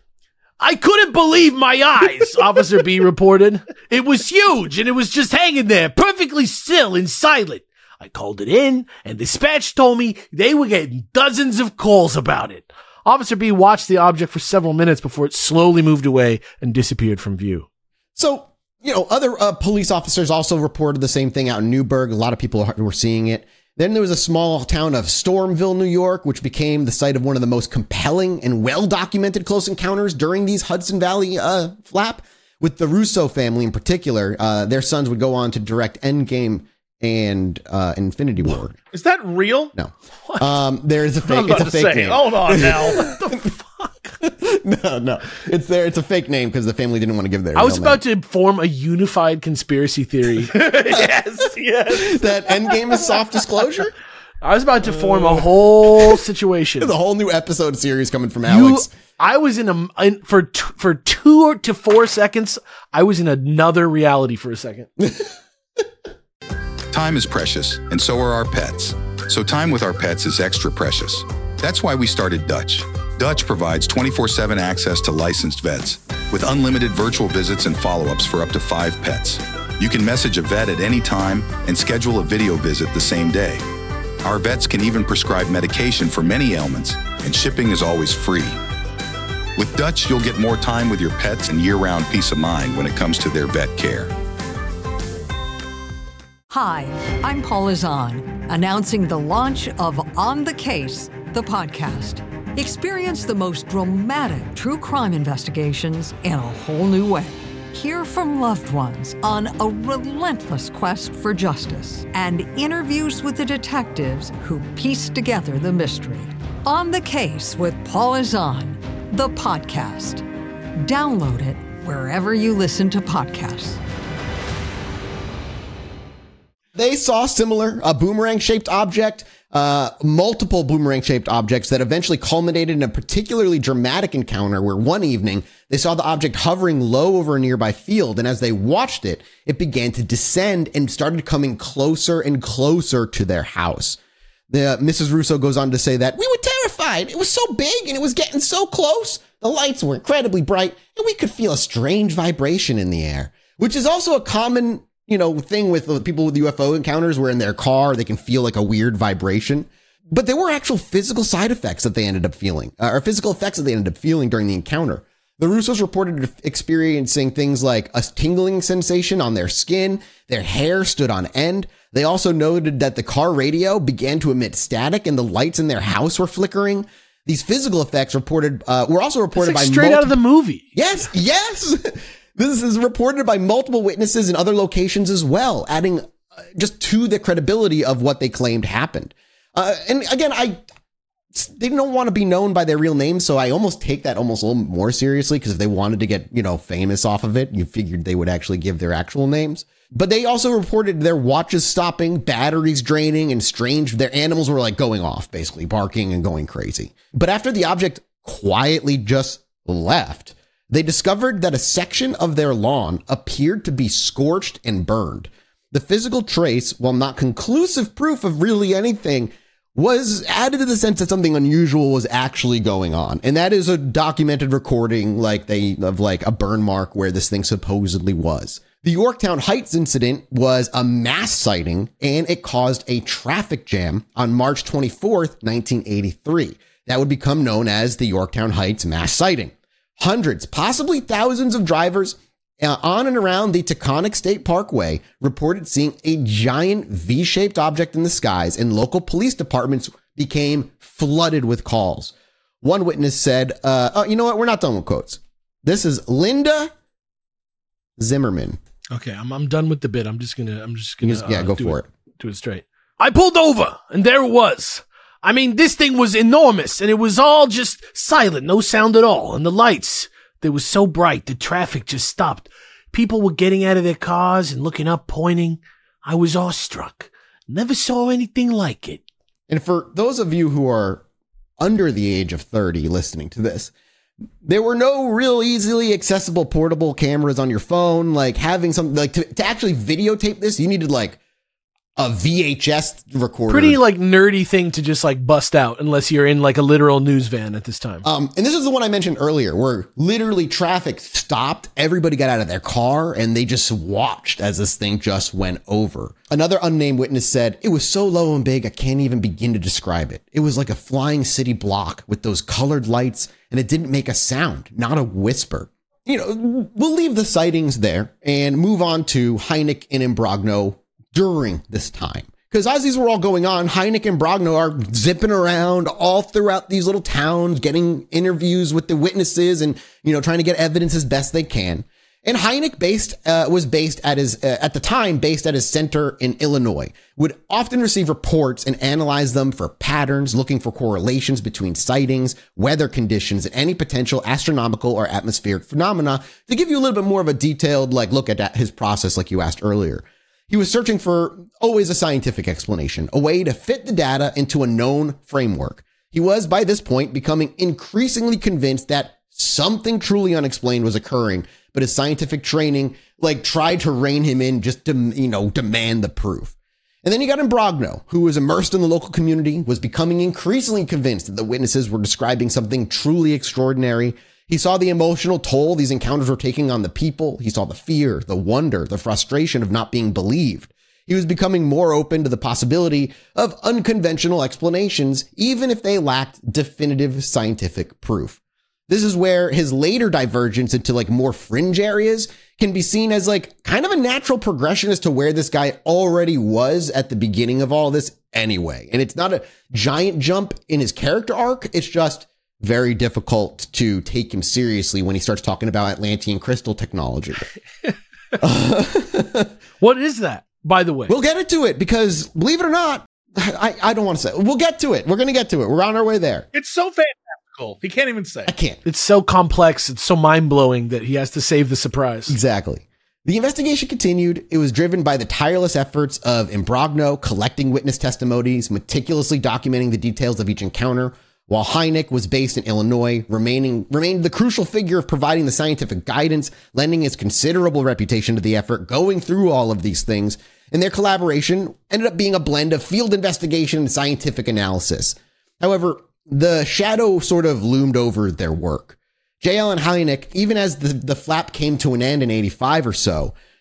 I couldn't believe my eyes, Officer B reported. It was huge and it was just hanging there, perfectly still and silent. I called it in and dispatch told me they were getting dozens of calls about it. Officer B watched the object for several minutes before it slowly moved away and disappeared from view. So, other police officers also reported the same thing out in Newburgh. A lot of people were seeing it. Then there was a small town of Stormville, New York, which became the site of one of the most compelling and well-documented close encounters during these Hudson Valley flap. With the Russo family in particular, their sons would go on to direct Endgame and Infinity War. Is that real? No. There's a fake. I'm It's about a to fake say, name. hold on now. No. It's there. It's a fake name because the family didn't want to give their. I was real about to form a unified conspiracy theory. yes. name. That Endgame is soft disclosure. I was about to form a whole situation. There's a whole new episode series coming from Alex. I was for 2 to 4 seconds. I was in another reality for a second. Time is precious, and so are our pets. So time with our pets is extra precious. That's why we started Dutch. Dutch provides 24/7 access to licensed vets with unlimited virtual visits and follow-ups for up to 5 pets. You can message a vet at any time and schedule a video visit the same day. Our vets can even prescribe medication for many ailments, and shipping is always free. With Dutch, you'll get more time with your pets and year-round peace of mind when it comes to their vet care. Hi, I'm Paula Zahn, announcing the launch of On the Case, the podcast. Experience the most dramatic true crime investigations in a whole new way. Hear from loved ones on a relentless quest for justice and interviews with the detectives who piece together the mystery. On the Case with Paula Zahn, the podcast. Download it wherever you listen to podcasts. They saw similar, a boomerang-shaped object, multiple boomerang-shaped objects that eventually culminated in a particularly dramatic encounter where one evening they saw the object hovering low over a nearby field, and as they watched it, it began to descend and started coming closer and closer to their house. Mrs. Russo goes on to say that, "We were terrified. It was so big and it was getting so close. The lights were incredibly bright and we could feel a strange vibration in the air," which is also a common thing with the people with UFO encounters where in their car, they can feel like a weird vibration. But there were actual physical side effects that they ended up feeling, or physical effects that they ended up feeling during the encounter. The Russos reported experiencing things like a tingling sensation on their skin. Their hair stood on end. They also noted that the car radio began to emit static and the lights in their house were flickering. These physical effects were also reported by straight out of the movie. Yes. This is reported by multiple witnesses in other locations as well, adding just to the credibility of what they claimed happened. And again, they don't want to be known by their real names, so I almost take that almost a little more seriously, because if they wanted to get, famous off of it, you figured they would actually give their actual names. But they also reported their watches stopping, batteries draining, and their animals were like going off, basically barking and going crazy. But after the object quietly just left, they discovered that a section of their lawn appeared to be scorched and burned. The physical trace, while not conclusive proof of really anything, was added to the sense that something unusual was actually going on. And that is a documented recording of a burn mark where this thing supposedly was. The Yorktown Heights incident was a mass sighting, and it caused a traffic jam on March 24th, 1983. That would become known as the Yorktown Heights mass sighting. Hundreds, possibly thousands of drivers on and around the Taconic State Parkway reported seeing a giant V-shaped object in the skies, and local police departments became flooded with calls. One witness said, you know what? We're not done with quotes. This is Linda Zimmerman. Okay, I'm done with the bit. I'm just gonna go for it. Do it straight. I pulled over, and there it was. I mean, this thing was enormous, and it was all just silent, no sound at all, and the lights, they were so bright, the traffic just stopped. People were getting out of their cars and looking up, pointing. I was awestruck. Never saw anything like it. And for those of you who are under the age of 30 listening to this, there were no real easily accessible portable cameras on your phone. Like having something to actually videotape this, you needed a VHS recorder. Pretty nerdy thing to just bust out, unless you're in a literal news van at this time. And this is the one I mentioned earlier, where literally traffic stopped. Everybody got out of their car and they just watched as this thing just went over. Another unnamed witness said, "It was so low and big, I can't even begin to describe it. It was like a flying city block with those colored lights, and it didn't make a sound, not a whisper." We'll leave the sightings there and move on to Hynek and Imbrogno during this time. Because as these were all going on, Hynek and Brogno are zipping around all throughout these little towns, getting interviews with the witnesses and, trying to get evidence as best they can. And Hynek was based at his center in Illinois, would often receive reports and analyze them for patterns, looking for correlations between sightings, weather conditions, and any potential astronomical or atmospheric phenomena, to give you a little bit more of a detailed look at his process like you asked earlier. He was searching for always a scientific explanation, a way to fit the data into a known framework. He was, by this point, becoming increasingly convinced that something truly unexplained was occurring, but his scientific training, tried to rein him in just to, demand the proof. And then you got Imbrogno, who was immersed in the local community, was becoming increasingly convinced that the witnesses were describing something truly extraordinary. He saw the emotional toll these encounters were taking on the people. He saw the fear, the wonder, the frustration of not being believed. He was becoming more open to the possibility of unconventional explanations, even if they lacked definitive scientific proof. This is where his later divergence into more fringe areas can be seen as kind of a natural progression as to where this guy already was at the beginning of all this anyway. And it's not a giant jump in his character arc. It's just very difficult to take him seriously when he starts talking about Atlantean crystal technology. What is that, by the way? We'll get into it because, believe it or not, I don't want to say. We'll get to it. We're going to get to it. We're on our way there. It's so fantastical. He can't even say. I can't. It's so complex. It's so mind-blowing that he has to save the surprise. Exactly. The investigation continued. It was driven by the tireless efforts of Imbrogno, collecting witness testimonies, meticulously documenting the details of each encounter, while Hynek was based in Illinois, remained the crucial figure of providing the scientific guidance, lending his considerable reputation to the effort, going through all of these things. And their collaboration ended up being a blend of field investigation and scientific analysis. However, the shadow sort of loomed over their work. J. Allen Hynek, even as the flap came to an end in 85 or so,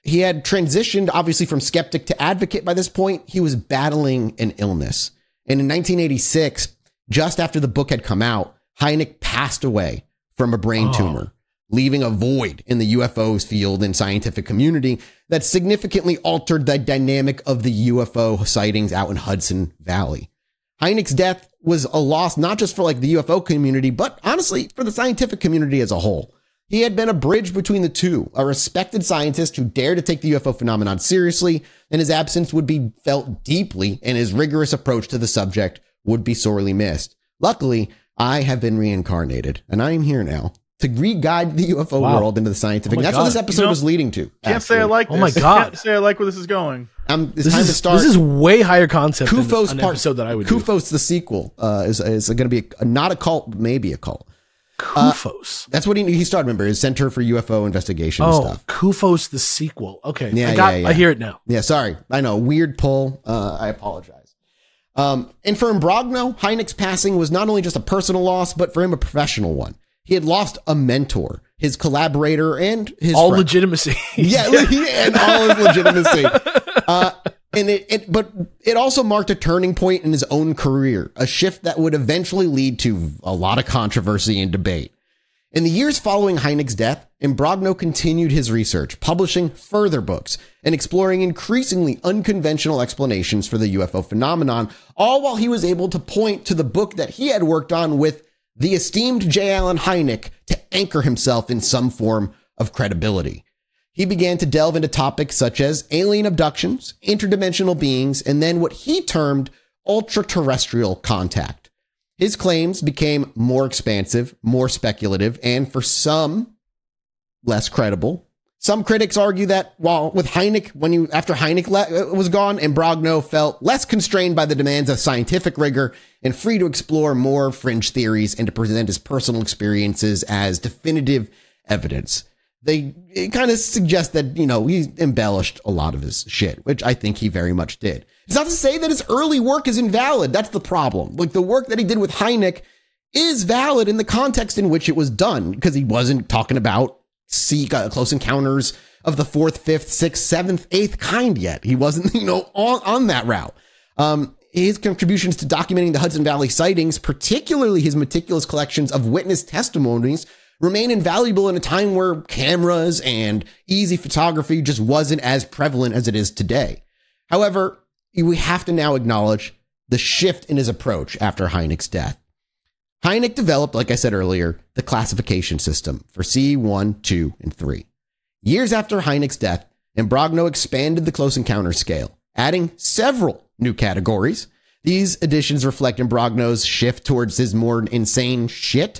He had transitioned, obviously, from skeptic to advocate by this point. He was battling an illness. And in 1986, just after the book had come out, Hynek passed away from a brain tumor, leaving a void in the UFOs field and scientific community that significantly altered the dynamic of the UFO sightings out in Hudson Valley. Hynek's death was a loss, not just for like the UFO community, but honestly for the scientific community as a whole. He had been a bridge between the two, a respected scientist who dared to take the UFO phenomenon seriously, and his absence would be felt deeply, and his rigorous approach to the subject would be sorely missed. Luckily, I have been reincarnated, and I am here now to re-guide the UFO world into the scientific. That's what this episode was leading to. Can't say I like this. Oh my God. Can't say I like where this is going. It's time to start. This is way higher concept Kufos than an episode that I would Kufos, the sequel, is going to be not a cult, but maybe a cult. Kufos. That's what he started, remember, his Center for UFO Investigation and stuff. Kufos, the sequel. Okay. Yeah, I hear it now. Yeah, sorry. I know. Weird pull. I apologize. And for Imbrogno, Hynek's passing was not only just a personal loss, but for him a professional one. He had lost a mentor, his collaborator, and his all friend. Legitimacy. Yeah, and all his legitimacy. But it also marked a turning point in his own career, a shift that would eventually lead to a lot of controversy and debate. In the years following Hynek's death, Imbrogno continued his research, publishing further books and exploring increasingly unconventional explanations for the UFO phenomenon, all while he was able to point to the book that he had worked on with the esteemed J. Allen Hynek to anchor himself in some form of credibility. He began to delve into topics such as alien abductions, interdimensional beings, and then what he termed ultra-terrestrial contact. His claims became more expansive, more speculative, and for some, less credible. Some critics argue that while with Hynek, after Hynek was gone, Imbrogno felt less constrained by the demands of scientific rigor and free to explore more fringe theories and to present his personal experiences as definitive evidence. They kind of suggest that, he embellished a lot of his shit, which I think he very much did. It's not to say that his early work is invalid. That's the problem. Like, the work that he did with Hynek is valid in the context in which it was done, because he wasn't talking about close encounters of the 4th, 5th, 6th, 7th, 8th kind yet. He wasn't, on that route. His contributions to documenting the Hudson Valley sightings, particularly his meticulous collections of witness testimonies, remain invaluable in a time where cameras and easy photography just wasn't as prevalent as it is today. However, we have to now acknowledge the shift in his approach after Hynek's death. Hynek developed, like I said earlier, the classification system for CE1, 2, and 3. Years after Hynek's death, Imbrogno expanded the close encounter scale, adding several new categories. These additions reflect Imbrogno's shift towards his more insane shit,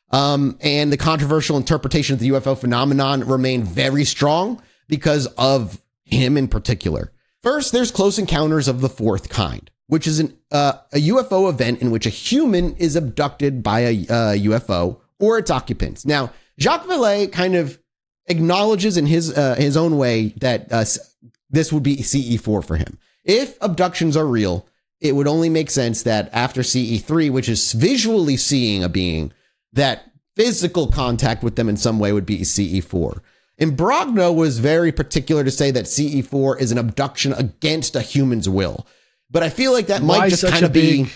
and the controversial interpretation of the UFO phenomenon remained very strong because of him in particular. First, there's close encounters of the 4th kind, which is a UFO event in which a human is abducted by a UFO or its occupants. Now, Jacques Vallée kind of acknowledges in his own way that this would be CE4 for him. If abductions are real, it would only make sense that after CE3, which is visually seeing a being, that physical contact with them in some way would be CE4. Imbrogno was very particular to say that CE4 is an abduction against a human's will. But I feel like that might just kind of be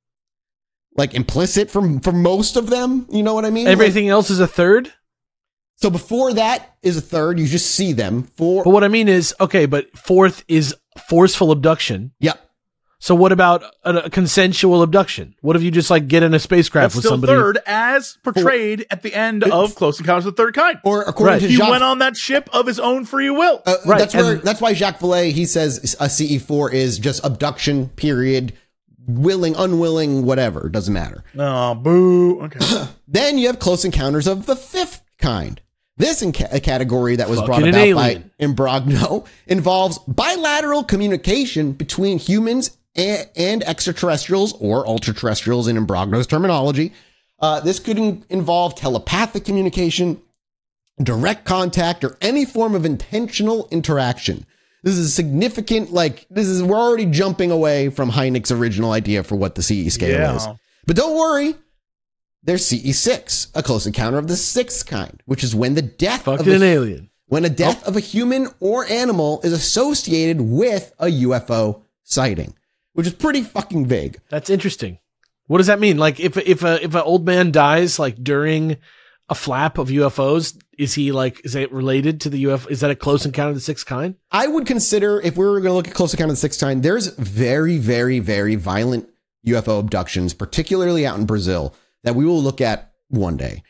like implicit for most of them. You know what I mean? Everything else is a third? So before that is a third. You just see them. But what I mean is, okay, but 4th is forceful abduction. Yep. So what about a consensual abduction? What if you just get in a spacecraft with somebody? Third, as portrayed at the end of Close Encounters of the Third Kind. Or according to he went on that ship of his own free will. Right. That's why Jacques Vallée, he says a CE4 is just abduction, period. Willing, unwilling, whatever. Doesn't matter. Oh, boo. Okay. Then you have Close Encounters of the 5th kind. This category that was brought about by Imbrogno involves bilateral communication between humans and extraterrestrials, or ultra-terrestrials in Imbrogno's terminology. This could involve telepathic communication, direct contact, or any form of intentional interaction. This is significant, we're already jumping away from Hynek's original idea for what the CE scale is. But don't worry, there's CE6, a close encounter of the 6th kind, which is when the death an alien. when a death of a human or animal is associated with a UFO sighting, which is pretty fucking vague. That's interesting. What does that mean? Like if an old man dies like during a flap of UFOs, is it related to the UFO? Is that a close encounter of the sixth kind? I would consider, if we were going to look at close encounter of the sixth kind, there's very, very, very violent UFO abductions, particularly out in Brazil, that we will look at one day,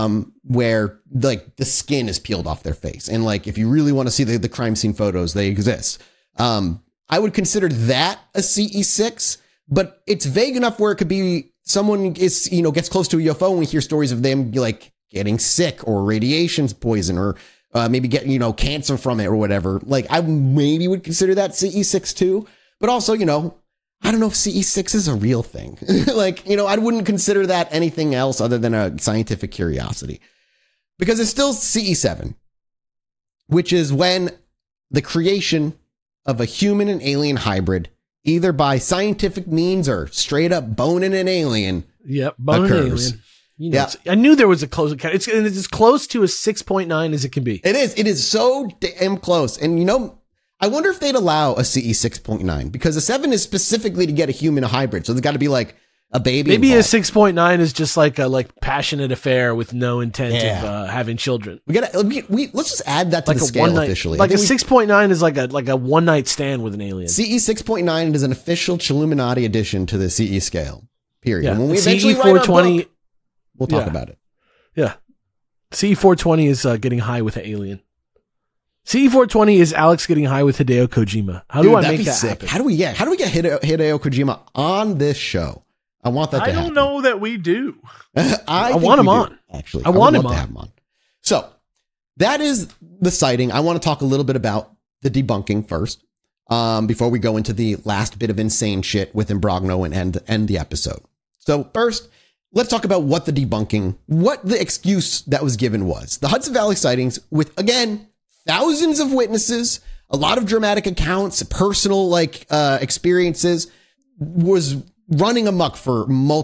where like the skin is peeled off their face. And like, if you really want to see the crime scene photos, they exist. I would consider that a CE6, but it's vague enough where it could be someone is, gets close to a UFO and we hear stories of them like getting sick or radiation poison or maybe get, cancer from it or whatever. Like I maybe would consider that CE6 too, but also, I don't know if CE6 is a real thing. I wouldn't consider that anything else other than a scientific curiosity, because it's still CE7, which is when the creation of a human and alien hybrid, either by scientific means or straight up boning an alien. Yep, boning an alien. I knew there was a close encounter. It's as close to a 6.9 as it can be. It is. It is so damn close. And I wonder if they'd allow a CE 6.9, because a 7 is specifically to get a human hybrid. So there's got to be like a baby. Maybe involved. A 6.9 is just like a passionate affair with no intent of having children. Let's just add that to like the scale officially. Like a 6.9 is like a one night stand with an alien. CE 6.9 is an official Chilluminati addition to the CE scale. Period. Yeah. And when we CE eventually write 420, our book, we'll talk about it. Yeah. CE 420 is getting high with an alien. CE 420 is Alex getting high with Hideo Kojima. How do I make that happen? How do we get Hideo Kojima on this show? I want that to happen. I don't know that we do. I want him on. Actually, I want would him love to have him on. So that is the sighting. I want to talk a little bit about the debunking first, before we go into the last bit of insane shit with Imbrogno and end the episode. So first, let's talk about what the excuse that was given was. The Hudson Valley sightings, with, again, thousands of witnesses, a lot of dramatic accounts, personal experiences, was running amok for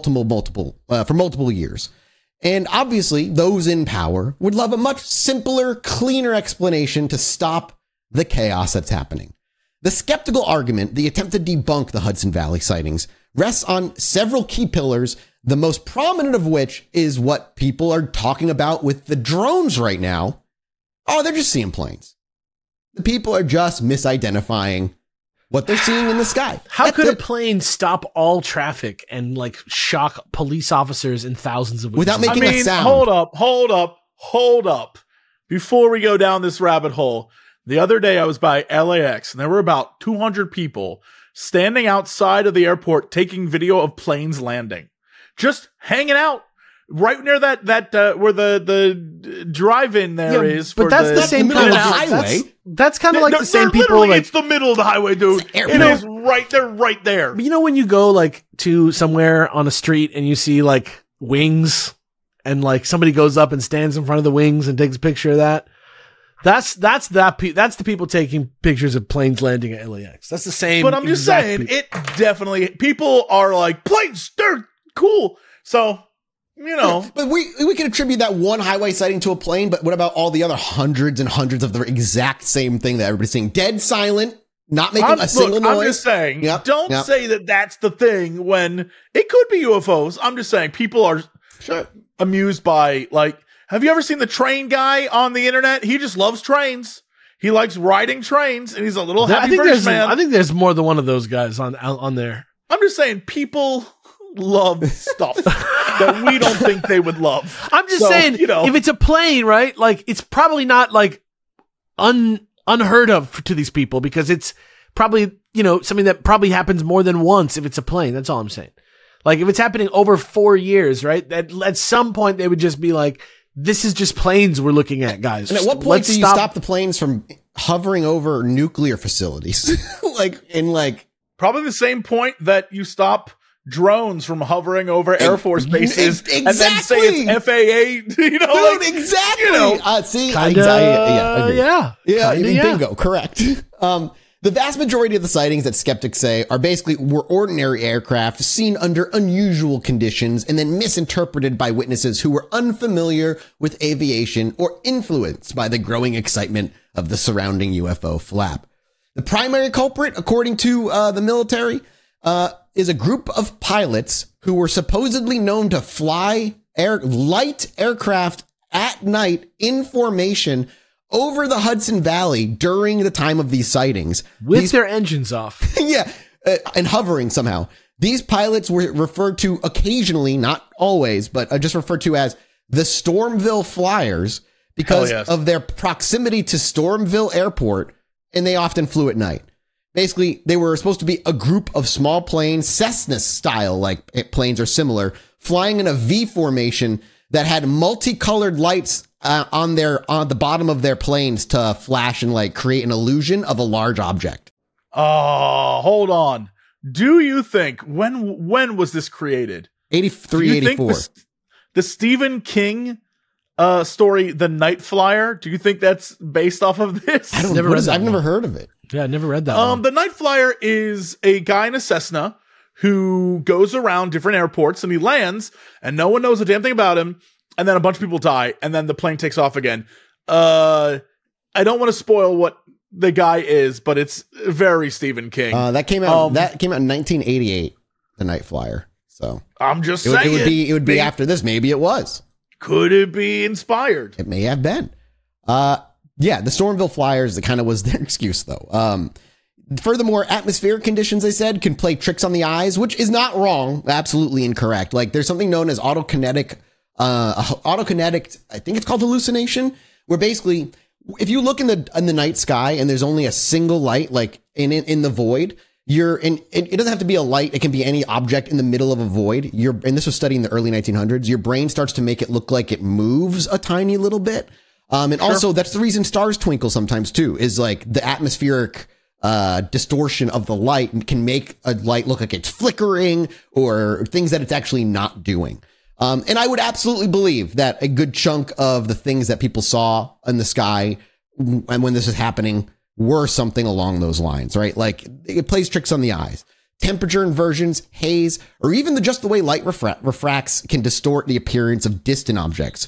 multiple years. And obviously, those in power would love a much simpler, cleaner explanation to stop the chaos that's happening. The skeptical argument, the attempt to debunk the Hudson Valley sightings, rests on several key pillars, the most prominent of which is what people are talking about with the drones right now. Oh, they're just seeing planes. The people are just misidentifying what they're seeing in the sky. How could a plane stop all traffic and shock police officers and thousands of without making a sound? Hold up. Before we go down this rabbit hole, the other day I was by LAX and there were about 200 people standing outside of the airport taking video of planes landing, just hanging out right near that where the drive-in there is. But that's the same middle of the highway. That's kind of like the same people. It's the middle of the highway, dude. It is right there, right there. When you go to somewhere on a street and you see wings, and somebody goes up and stands in front of the wings and takes a picture of that. That's the people taking pictures of planes landing at LAX. That's the same. But I'm just saying, it definitely, people are like, planes, they're cool. So, But we can attribute that one highway sighting to a plane, but what about all the other hundreds and hundreds of the exact same thing that everybody's seeing? Dead silent, not making a single noise. I'm just saying, don't say that that's the thing when it could be UFOs. I'm just saying people are amused by, have you ever seen the train guy on the internet? He just loves trains. He likes riding trains, and he's a little happy British man. I think there's more than one of those guys on there. I'm just saying, people love stuff that we don't think they would love. I'm just saying, if it's a plane, right? It's probably not unheard of to these people, because it's probably, something that probably happens more than once if it's a plane. That's all I'm saying. If it's happening over 4 years, right? At some point they would just be like, this is just planes we're looking at, guys. And at what point do you stop the planes from hovering over nuclear facilities? Probably the same point that you stop drones from hovering over Air Force bases, exactly. And then say it's FAA, Dude, exactly. Kinda, bingo, correct. The vast majority of the sightings that skeptics say were ordinary aircraft seen under unusual conditions and then misinterpreted by witnesses who were unfamiliar with aviation or influenced by the growing excitement of the surrounding UFO flap. The primary culprit, according to the military, is a group of pilots who were supposedly known to fly light aircraft at night in formation over the Hudson Valley during the time of these sightings. With their engines off. Yeah, and hovering somehow. These pilots were referred to occasionally, not always, but just referred to as the Stormville Flyers because of their proximity to Stormville Airport, and they often flew at night. Basically, they were supposed to be a group of small planes, Cessna style, like planes are similar, flying in a V formation that had multicolored lights on the bottom of their planes to flash and like create an illusion of a large object. Oh, hold on. Do you think when was this created? 83, 84. The Stephen King story, The Night Flyer. Do you think that's based off of this? I don't know. I've never heard of it. Yeah, I never read that one. The Night Flyer is a guy in a Cessna who goes around different airports and he lands and no one knows a damn thing about him. And then a bunch of people die, and then the plane takes off again. I don't want to spoil what the guy is, but it's very Stephen King. That came out in 1988, The Night Flyer. So I'm just saying it would be after this. Maybe it was. Could it be inspired? It may have been. Yeah, the Stormville Flyers, that kind of was their excuse, though. Furthermore, atmospheric conditions, they said, can play tricks on the eyes, which is not wrong. Absolutely incorrect. Like, there's something known as autokinetic, I think it's called hallucination, where basically, if you look in the night sky and there's only a single light, like in the void, it doesn't have to be a light. It can be any object in the middle of a void. And this was studied in the early 1900s. Your brain starts to make it look like it moves a tiny little bit. And also that's the reason stars twinkle sometimes too, is like the atmospheric distortion of the light can make a light look like it's flickering or things that it's actually not doing. And I would absolutely believe that a good chunk of the things that people saw in the sky and when this is happening were something along those lines, right? Like it plays tricks on the eyes. Temperature inversions, haze, or even just the way light refracts can distort the appearance of distant objects.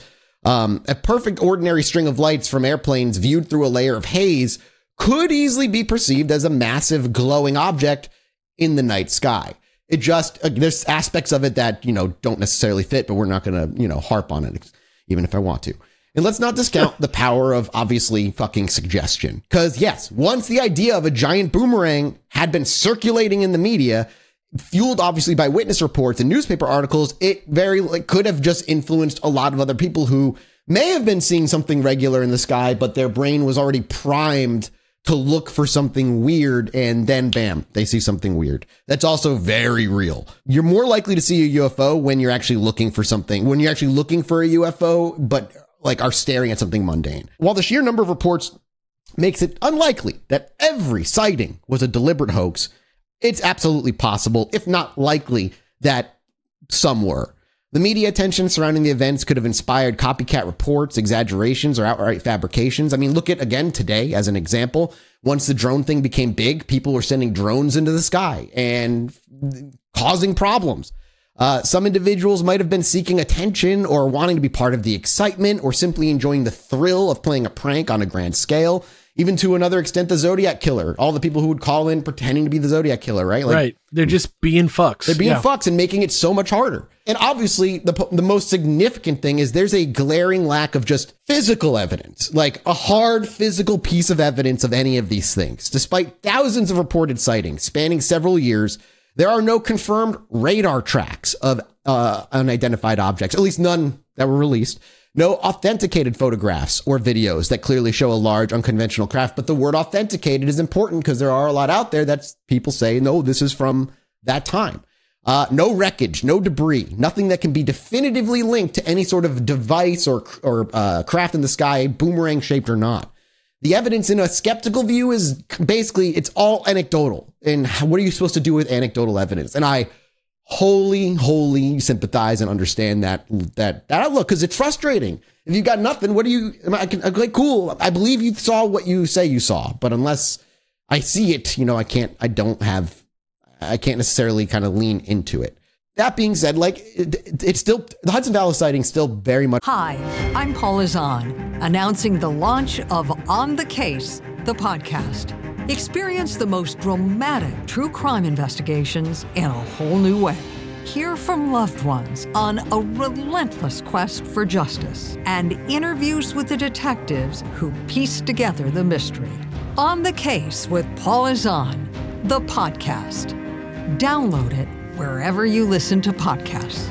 A perfect ordinary string of lights from airplanes viewed through a layer of haze could easily be perceived as a massive glowing object in the night sky. It just, there's aspects of it that, don't necessarily fit, but we're not going to, harp on it, even if I want to. And let's not discount the power of obviously fucking suggestion. Because yes, once the idea of a giant boomerang had been circulating in the media, fueled obviously by witness reports and newspaper articles, it could have just influenced a lot of other people who may have been seeing something regular in the sky, but their brain was already primed to look for something weird, and then bam, they see something weird. That's also very real. You're more likely to see a UFO when you're actually looking for something, when you're actually looking for a UFO, but like are staring at something mundane. While the sheer number of reports makes it unlikely that every sighting was a deliberate hoax, it's absolutely possible, if not likely, that some were. The media attention surrounding the events could have inspired copycat reports, exaggerations, or outright fabrications. I mean, look at, again, today as an example. Once the drone thing became big, people were sending drones into the sky and causing problems. Some individuals might have been seeking attention or wanting to be part of the excitement or simply enjoying the thrill of playing a prank on a grand scale. Even to another extent, the Zodiac Killer, all the people who would call in pretending to be the Zodiac Killer, right? Right. They're just being fucks. They're being fucks and making it so much harder. And obviously, the most significant thing is there's a glaring lack of just physical evidence, like a hard physical piece of evidence of any of these things. Despite thousands of reported sightings spanning several years, there are no confirmed radar tracks of unidentified objects, at least none that were released. No authenticated photographs or videos that clearly show a large unconventional craft. But the word authenticated is important because there are a lot out there that people say, no, this is from that time. No wreckage, no debris, nothing that can be definitively linked to any sort of device or craft in the sky, boomerang shaped or not. The evidence in a skeptical view is basically, it's all anecdotal. And what are you supposed to do with anecdotal evidence? And I wholly sympathize and understand that outlook, because it's frustrating. If you've got nothing, what do you, cool, I believe you saw what you say you saw, but unless I see it, I can't necessarily kind of lean into it. That being said, like, it's still, the Hudson Valley sighting still very much. Hi, I'm Paula Zahn, announcing the launch of On the Case, the podcast. Experience the most dramatic true crime investigations in a whole new way. Hear from loved ones on a relentless quest for justice and interviews with the detectives who piece together the mystery. On the Case with Paula Zahn, the podcast. Download it wherever you listen to podcasts.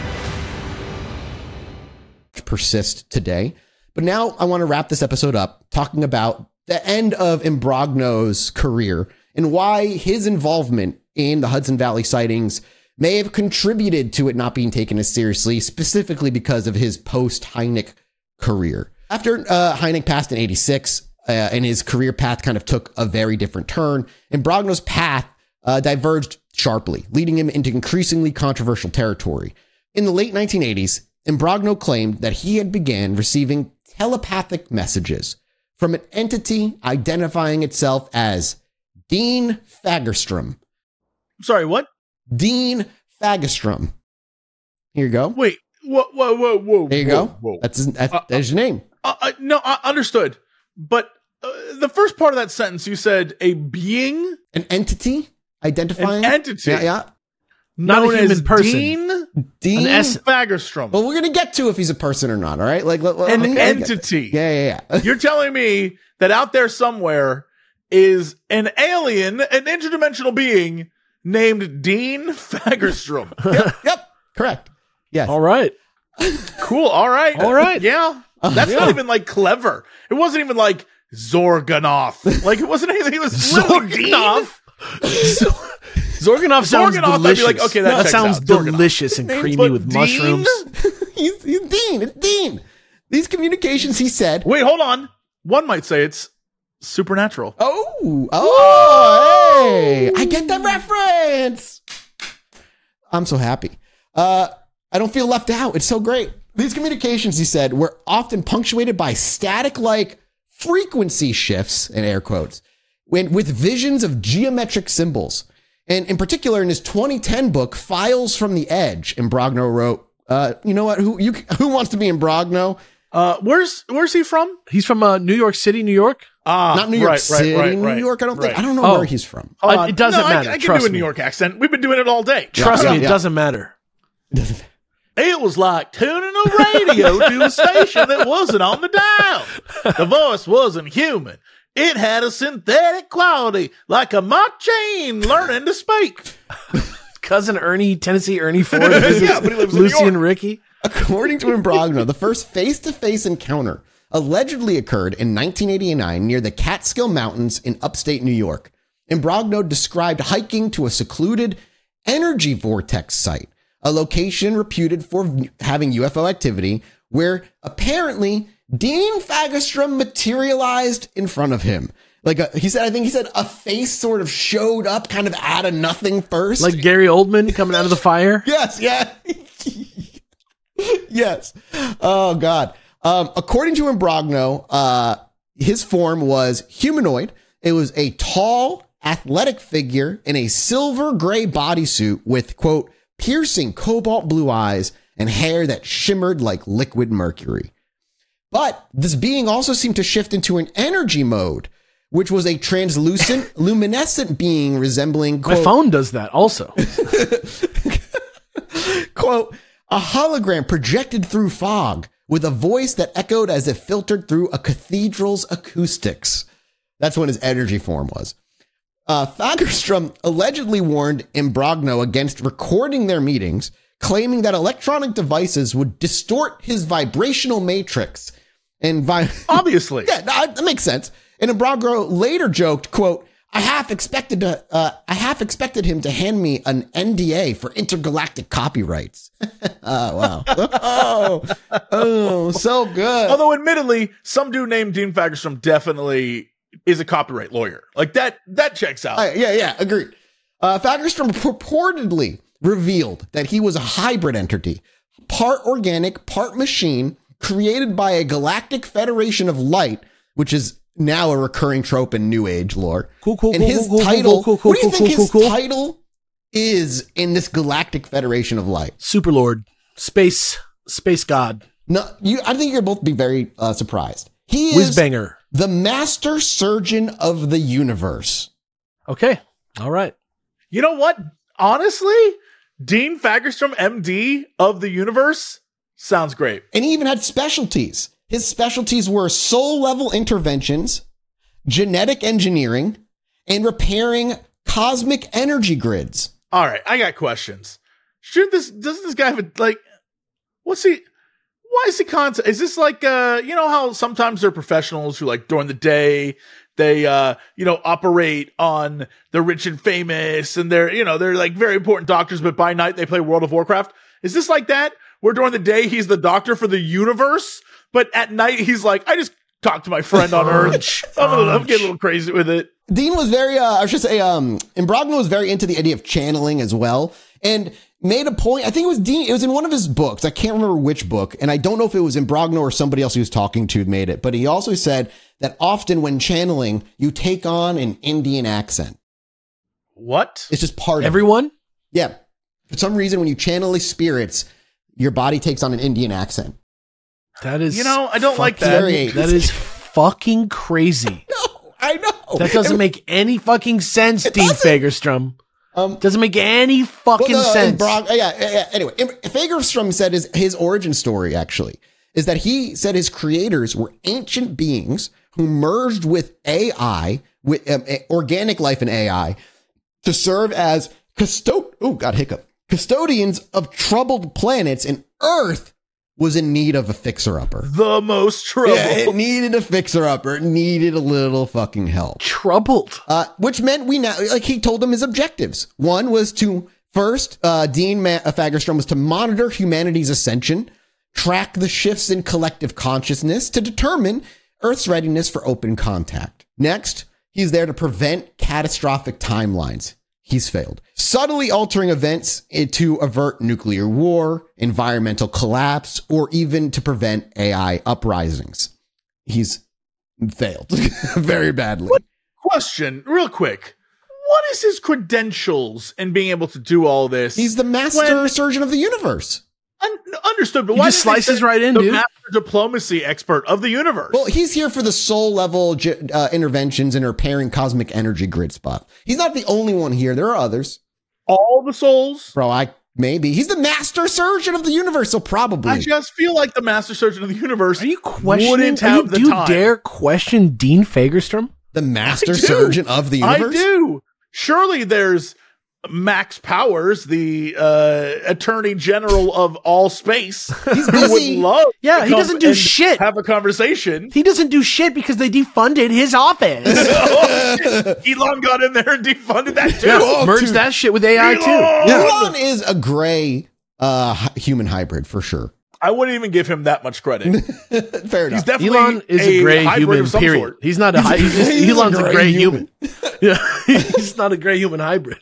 Persist today. But now I want to wrap this episode up talking about the end of Imbrogno's career and why his involvement in the Hudson Valley sightings may have contributed to it not being taken as seriously, specifically because of his post-Hynek career. After Hynek passed in 86 and his career path kind of took a very different turn, Imbrogno's path diverged sharply, leading him into increasingly controversial territory. In the late 1980s, Imbrogno claimed that he had began receiving telepathic messages from an entity identifying itself as Dean Fagerstrom. Sorry, what? Dean Fagerstrom. Here you go. Wait, whoa. There you go. That's your name. No, understood. But the first part of that sentence, you said a being? An entity identifying? An entity. Yeah. Not a human person. Dean Fagerstrom. Well, we're going to get to if he's a person or not, all right? Like an entity. Yeah. You're telling me that out there somewhere is an alien, an interdimensional being named Dean Fagerstrom. Yep. Correct. Yes. All right. Cool. All right. Yeah. That's not even like clever. It wasn't even like Zorganoff. Like it wasn't anything. It was Zorganoff. Zorganoff sounds delicious. I'd be like, okay, that sounds out. delicious and creamy with Dean? mushrooms. He's Dean. It's Dean. These communications, he said. Wait, hold on. One might say it's supernatural. Oh, hey. I get that reference. I'm so happy. I don't feel left out. It's so great. These communications, he said, were often punctuated by static-like frequency shifts, in air quotes, with visions of geometric symbols. And in particular, in his 2010 book, Files from the Edge, Imbrogno wrote, you know what? Who wants to be Imbrogno? Where's he from? He's from New York City, New York. Not New York City, New York. I don't know where he's from. It doesn't matter. I can do a New York accent. We've been doing it all day. Trust me, it doesn't matter. It was like tuning a radio to a station that wasn't on the dial. The voice wasn't human. It had a synthetic quality, like a machine learning to speak. Cousin Ernie, Tennessee Ernie Ford, but he lives in New Lucy York. and Ricky. According to Imbrogno, the first face-to-face encounter allegedly occurred in 1989 near the Catskill Mountains in upstate New York. Imbrogno described hiking to a secluded energy vortex site, a location reputed for having UFO activity, where apparently Dean Fagerstrom materialized in front of him. Like he said a face sort of showed up kind of out of nothing first. Like Gary Oldman coming out of the fire? Yes, yeah. Yes. Oh, God. According to Imbrogno, his form was humanoid. It was a tall, athletic figure in a silver gray bodysuit with, quote, piercing cobalt blue eyes and hair that shimmered like liquid mercury. But this being also seemed to shift into an energy mode, which was a translucent, luminescent being resembling, quote, my phone does that also. Quote, a hologram projected through fog with a voice that echoed as if filtered through a cathedral's acoustics. That's what his energy form was. Fagerstrom allegedly warned Imbrogno against recording their meetings, claiming that electronic devices would distort his vibrational matrix. And obviously. Yeah, that makes sense. And Imbrogno later joked, quote, I half expected him to hand me an NDA for intergalactic copyrights. Oh, wow. Oh, so good. Although admittedly, some dude named Dean Fagerstrom definitely is a copyright lawyer. Like that checks out. Yeah, agreed. Fagerstrom purportedly revealed that he was a hybrid entity, part organic, part machine, created by a galactic federation of light, which is now a recurring trope in New Age lore. Cool. And his title, what do you think his title is in this Galactic Federation of Light? Superlord, space god. No, I think you'll both be very surprised. He is Whizbanger. the Master Surgeon of the Universe. Okay. All right. You know what? Honestly, Dean Fagerstrom, MD of the universe, sounds great. And he even had specialties. His specialties were soul level interventions, genetic engineering, and repairing cosmic energy grids. All right, I got questions. Doesn't this guy have a, like, why is he constant? Is this like, you know how sometimes there are professionals who, like, during the day, they, operate on the rich and famous, and they're like very important doctors, but by night they play World of Warcraft. Is this like that? Where during the day he's the doctor for the universe, but at night he's like, I just talked to my friend on Earth. I'm getting a little crazy with it. Dean was very, Imbrogno was very into the idea of channeling as well, and made a point. I think it was Dean. It was in one of his books. I can't remember which book, and I don't know if it was Imbrogno or somebody else he was talking to made it. But he also said that often when channeling, you take on an Indian accent. What? It's just part of everyone. it. Yeah, for some reason, when you channel these spirits, your body takes on an Indian accent. That is, I don't like that. That is fucking crazy. No, I know. That doesn't make any fucking sense, Dean Fagerstrom. Doesn't make any fucking sense. Anyway, Fagerstrom said his origin story actually is that he said his creators were ancient beings who merged with AI, with organic life and AI, to serve as custodians of troubled planets, and Earth was in need of a fixer-upper. The most trouble. Yeah, it needed a fixer-upper. It needed a little fucking help. Troubled. Which meant he told them his objectives. One was to, first, Dean Fagerstrom was to monitor humanity's ascension, track the shifts in collective consciousness to determine Earth's readiness for open contact. Next, he's there to prevent catastrophic timelines. He's failed. Subtly altering events to avert nuclear war, environmental collapse, or even to prevent AI uprisings. He's failed very badly. Question, real quick. What is his credentials in being able to do all this? He's the master surgeon of the universe. Understood, but he why just slices right in, the dude? Master diplomacy expert of the universe? Well, he's here for the soul level interventions and repairing cosmic energy grid stuff. He's not the only one here. There are others. All the souls? Bro, maybe. He's the master surgeon of the universe, so probably. I just feel like the master surgeon of the universe. Are you questioning? Wouldn't have the time. Do you dare question Dean Fagerstrom? The master surgeon of the universe? I do. Surely there's Max Powers, the Attorney General of all space. He's busy. Would love he doesn't do shit. Have a conversation. He doesn't do shit because they defunded his office. Elon got in there and defunded that too. Yeah, merged that shit with AI too. Elon is a gray human hybrid for sure. I wouldn't even give him that much credit. Fair enough. He's definitely Elon is a gray human, period. Sort. He's not a Elon's a gray human. Yeah, he's not a gray human hybrid.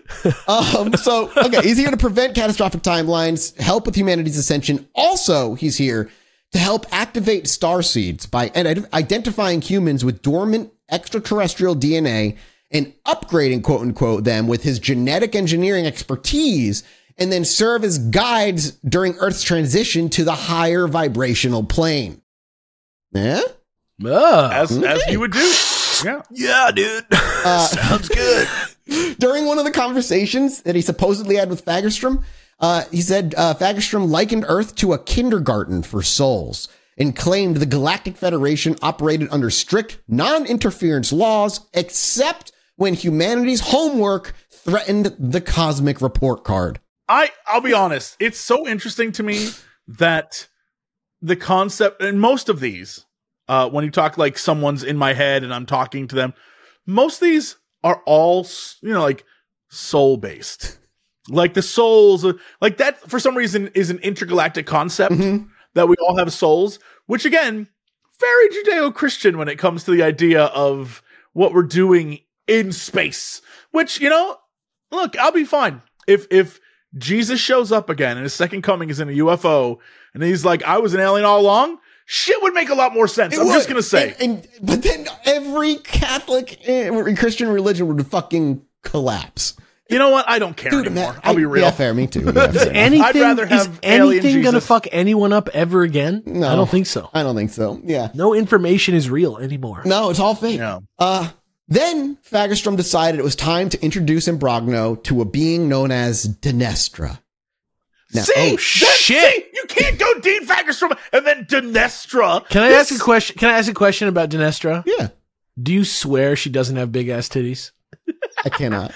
He's here to prevent catastrophic timelines, help with humanity's ascension. Also, he's here to help activate starseeds by identifying humans with dormant extraterrestrial DNA and upgrading, quote unquote, them with his genetic engineering expertise, and then serve as guides during Earth's transition to the higher vibrational plane. Yeah? As you would do. Yeah, dude. Sounds good. During one of the conversations that he supposedly had with Fagerstrom, he said Fagerstrom likened Earth to a kindergarten for souls and claimed the Galactic Federation operated under strict non-interference laws, except when humanity's homework threatened the cosmic report card. I'll be honest. It's so interesting to me that the concept, and most of these, when you talk like someone's in my head and I'm talking to them, most of these are all, like soul based. Like the souls, like that for some reason is an intergalactic concept that we all have souls, which again, very Judeo-Christian when it comes to the idea of what we're doing in space, which, look, I'll be fine. If Jesus shows up again and his second coming is in a UFO and he's like, I was an alien all along. shit would make a lot more sense. I'm just gonna say, but then every Catholic Christian religion would fucking collapse. You know what? I don't care anymore. I'll be real. Yeah, fair. Me too. Yeah, fair. I'd rather have is anything alien gonna Jesus. fuck anyone up ever again? No. I don't think so. I don't think so. Yeah. No information is real anymore. No, it's all fake. Yeah. Then Fagerstrom decided it was time to introduce Imbrogno to a being known as Dinestra. Now, See, you can't go Dean Fagerstrom and then Dinestra. Can I ask a question? Can I ask a question about Dinestra? Yeah. Do you swear she doesn't have big ass titties? I cannot.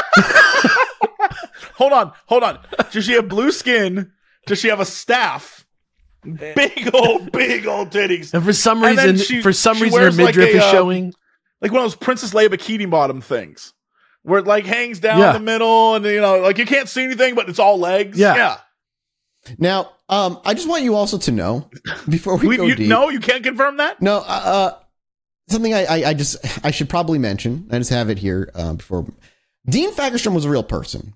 Hold on. Does she have blue skin? Does she have a staff? Big old titties. And for some And then reason, she her wears midriff is a, showing. like one of those Princess Leia bikini bottom things, where it like hangs down Yeah. the middle, and like you can't see anything, but it's all legs. Yeah. Now, I just want you also to know before we go deep. No, you can't confirm that. No, something I should probably mention. I just have it here before. Dean Fagerstrom was a real person.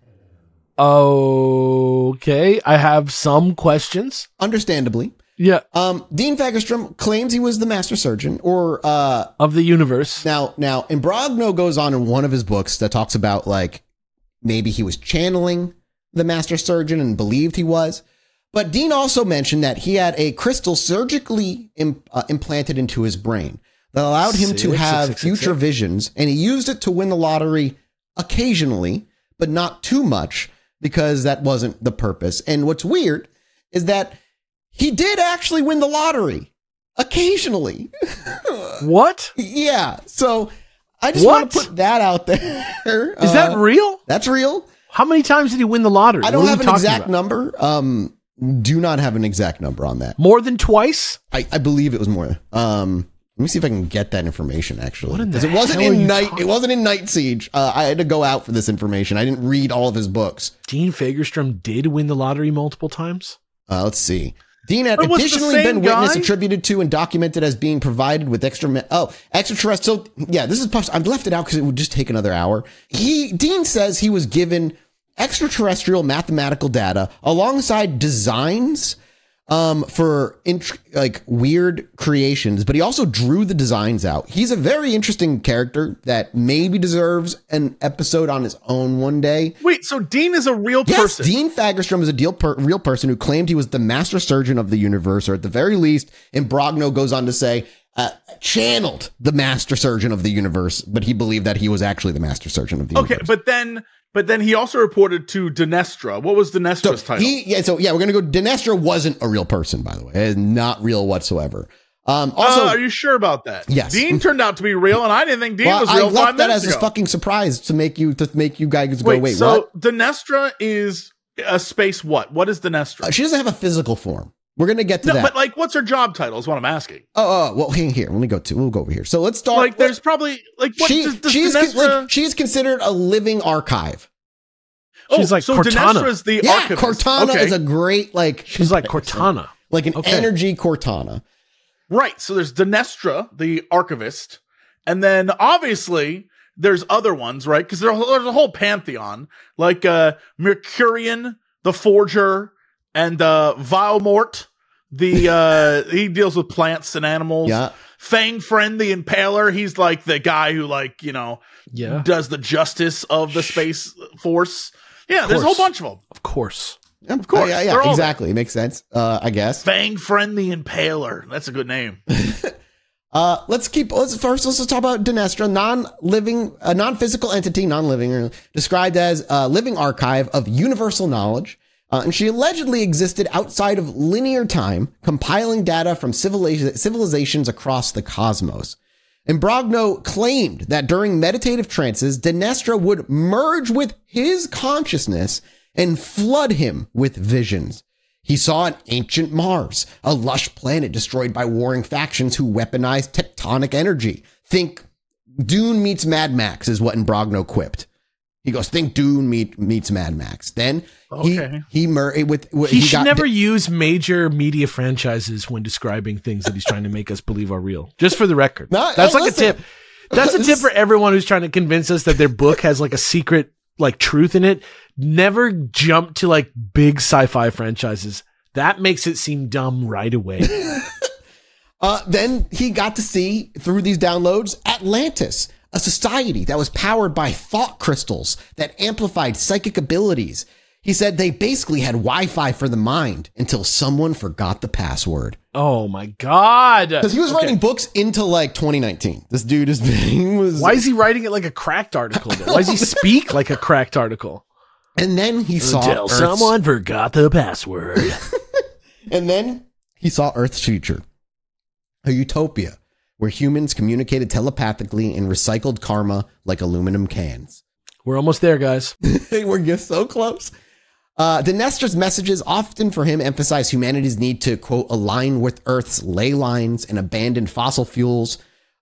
Okay, I have some questions. Understandably. Yeah, Dean Fagerstrom claims he was the master surgeon, or of the universe. Now, Imbrogno goes on in one of his books that talks about like maybe he was channeling the master surgeon and believed he was. But Dean also mentioned that he had a crystal surgically implanted into his brain that allowed him to have future visions, and he used it to win the lottery occasionally, but not too much, because that wasn't the purpose. And what's weird is that he did actually win the lottery occasionally. What? Yeah. So I just want to put that out there. Is that real? That's real. How many times did he win the lottery? I don't have an exact about? number. Do not have an exact number on that. More than twice? I believe it was more. Let me see if I can get that information actually. What in the Because it wasn't hell are in you Night. talking- It wasn't in Night Siege. I had to go out for this information. I didn't read all of his books. Dean Fagerstrom did win the lottery multiple times? Let's see. Dean had But was it the additionally same been witness guy? attributed to and documented as being provided with extraterrestrial. So yeah, this is. I've left it out because it would just take another hour. Dean says he was given extraterrestrial mathematical data alongside designs for like weird creations, but he also drew the designs out. He's a very interesting character that maybe deserves an episode on his own one day. Wait, so Dean is a real Yes, person? Dean Fagerstrom is a real person who claimed he was the master surgeon of the universe, or at the very least, Imbrogno goes on to say, channeled the master surgeon of the universe, but he believed that he was actually the master surgeon of the universe. Okay, but then he also reported to Dinestra. What was Dinestra's title? We're gonna go. Dinestra wasn't a real person, by the way. It is not real whatsoever. Also, are you sure about that? Yes. Dean turned out to be real, and I didn't think Dean was I real. left 5 that minutes as a ago. fucking surprise to make you guys go, wait, so what? Dinestra is a space what? What is Dinestra? She doesn't have a physical form. We're gonna get to No, that. but like, what's her job title? Is what I'm asking. Well, here. We'll go over here. So let's start. Like, there's probably like what does Dinestra? She's considered a living archive. She's like so Cortana. Dinestra is the Yeah, archivist. Cortana Okay. is a great She's like Cortana. like an Okay. energy Cortana. Right. So there's Dinestra, the archivist, and then obviously there's other ones, right? Because there's a whole pantheon, like Mercurian, the Forger, and Vilemort. The he deals with plants and animals. Yeah. Fang Friend, the Impaler. He's like the guy who Yeah. does the justice of the Space Force. Yeah, there's a whole course. bunch of them. Of course. Of course, Yeah, they're all exactly. It makes sense. I guess. Fang Friend, the Impaler. That's a good name. Let's talk about Dinestra, a non-physical entity, non-living, described as a living archive of universal knowledge. And she allegedly existed outside of linear time, compiling data from civilizations across the cosmos. Imbrogno claimed that during meditative trances, Dinestra would merge with his consciousness and flood him with visions. He saw an ancient Mars, a lush planet destroyed by warring factions who weaponized tectonic energy. Think Dune meets Mad Max is what Imbrogno quipped. He goes, think Dune meets Mad Max. Then Okay. He should never use major media franchises when describing things that he's trying to make us believe are real. Just for the record. No, That's hey, like listen. a tip. That's a tip for everyone who's trying to convince us that their book has like a secret like truth in it. Never jump to like big sci-fi franchises. That makes it seem dumb right away. Then he got to see, through these downloads, Atlantis, a society that was powered by thought crystals that amplified psychic abilities. He said they basically had Wi-Fi for the mind until someone forgot the password. Oh my God. Because he was writing books into like 2019. This dude Why is he writing it like a cracked article? Though? Why does he speak like a cracked article? And then he saw Until someone forgot the password. And then he saw Earth's future. A utopia where humans communicated telepathically and recycled karma like aluminum cans. We're almost there, guys. We're just so close. Dinestra's messages often for him emphasize humanity's need to, quote, align with Earth's ley lines and abandon fossil fuels.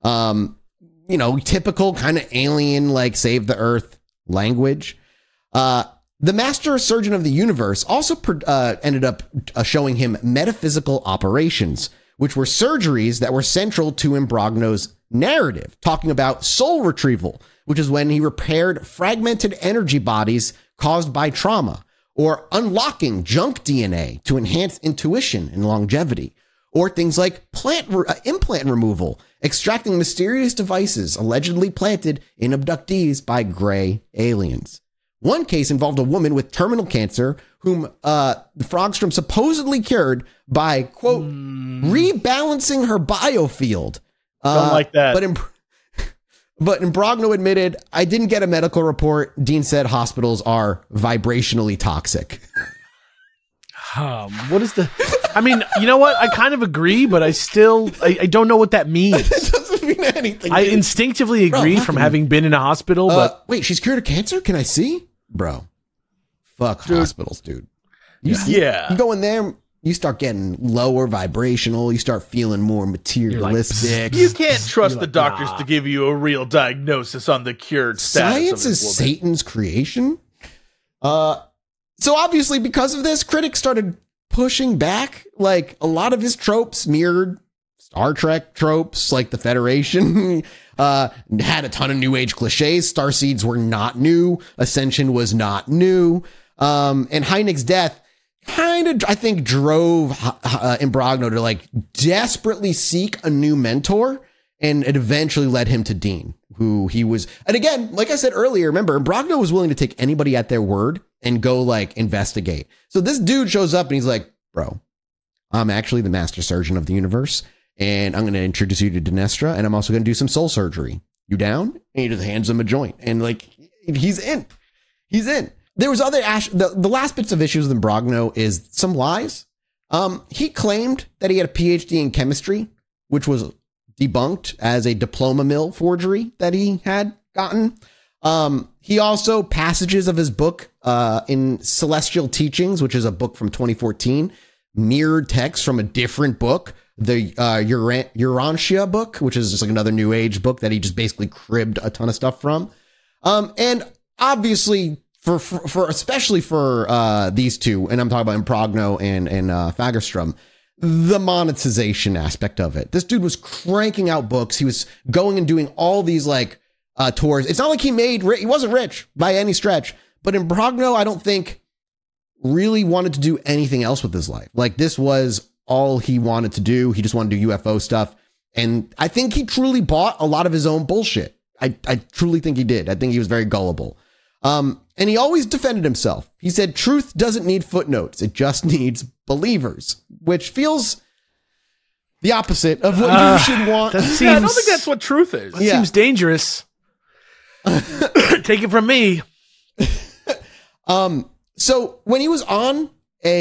Typical kind of alien, like save the Earth language. The master surgeon of the universe also ended up showing him metaphysical operations, which were surgeries that were central to Imbrogno's narrative, talking about soul retrieval, which is when he repaired fragmented energy bodies caused by trauma, or unlocking junk DNA to enhance intuition and longevity, or things like implant removal, extracting mysterious devices allegedly planted in abductees by gray aliens. One case involved a woman with terminal cancer whom Frogstrom supposedly cured by, quote, rebalancing her biofield. Don't like that. But Imbrogno admitted, I didn't get a medical report. Dean said hospitals are vibrationally toxic. What is the... I mean, you know what? I kind of agree, but I don't know what that means. It doesn't mean anything. I instinctively agree from having been in a hospital, but... Wait, she's cured of cancer? Can I see? Bro. Fuck hospitals, dude. You go in there... You start getting lower vibrational. You start feeling more materialistic. You can't trust the doctors to give you a real diagnosis on the cured status. Science is Satan's creation. So obviously, because of this, critics started pushing back. Like a lot of his tropes mirrored Star Trek tropes, like the Federation. Had a ton of New Age cliches. Starseeds were not new. Ascension was not new. And Hynek's death kind of, I think, drove Imbrogno to like desperately seek a new mentor, and it eventually led him to Dean, who he was. And again, like I said earlier, remember, Imbrogno was willing to take anybody at their word and go like investigate. So this dude shows up and he's like, bro, I'm actually the master surgeon of the universe, and I'm going to introduce you to Dinestra, and I'm also going to do some soul surgery. You down? And he just hands him a joint, and like he's in. There was other the last bits of issues with Imbrogno is some lies. He claimed that he had a PhD in chemistry, which was debunked as a diploma mill forgery that he had gotten. He also, passages of his book in Celestial Teachings, which is a book from 2014, mirrored text from a different book, the Urantia book, which is just like another New Age book that he just basically cribbed a ton of stuff from. And obviously, for especially for these two, and I'm talking about Imbrogno and Fagerstrom, the monetization aspect of it. This dude was cranking out books. He was going and doing all these like tours. It's not like he wasn't rich by any stretch, but Imbrogno, I don't think really wanted to do anything else with his life. Like this was all he wanted to do. He just wanted to do UFO stuff. And I think he truly bought a lot of his own bullshit. I truly think he did. I think he was very gullible. And he always defended himself. He said, truth doesn't need footnotes. It just needs believers, which feels the opposite of what you should want. I don't think that's what truth is. That seems dangerous. Take it from me. So when he was on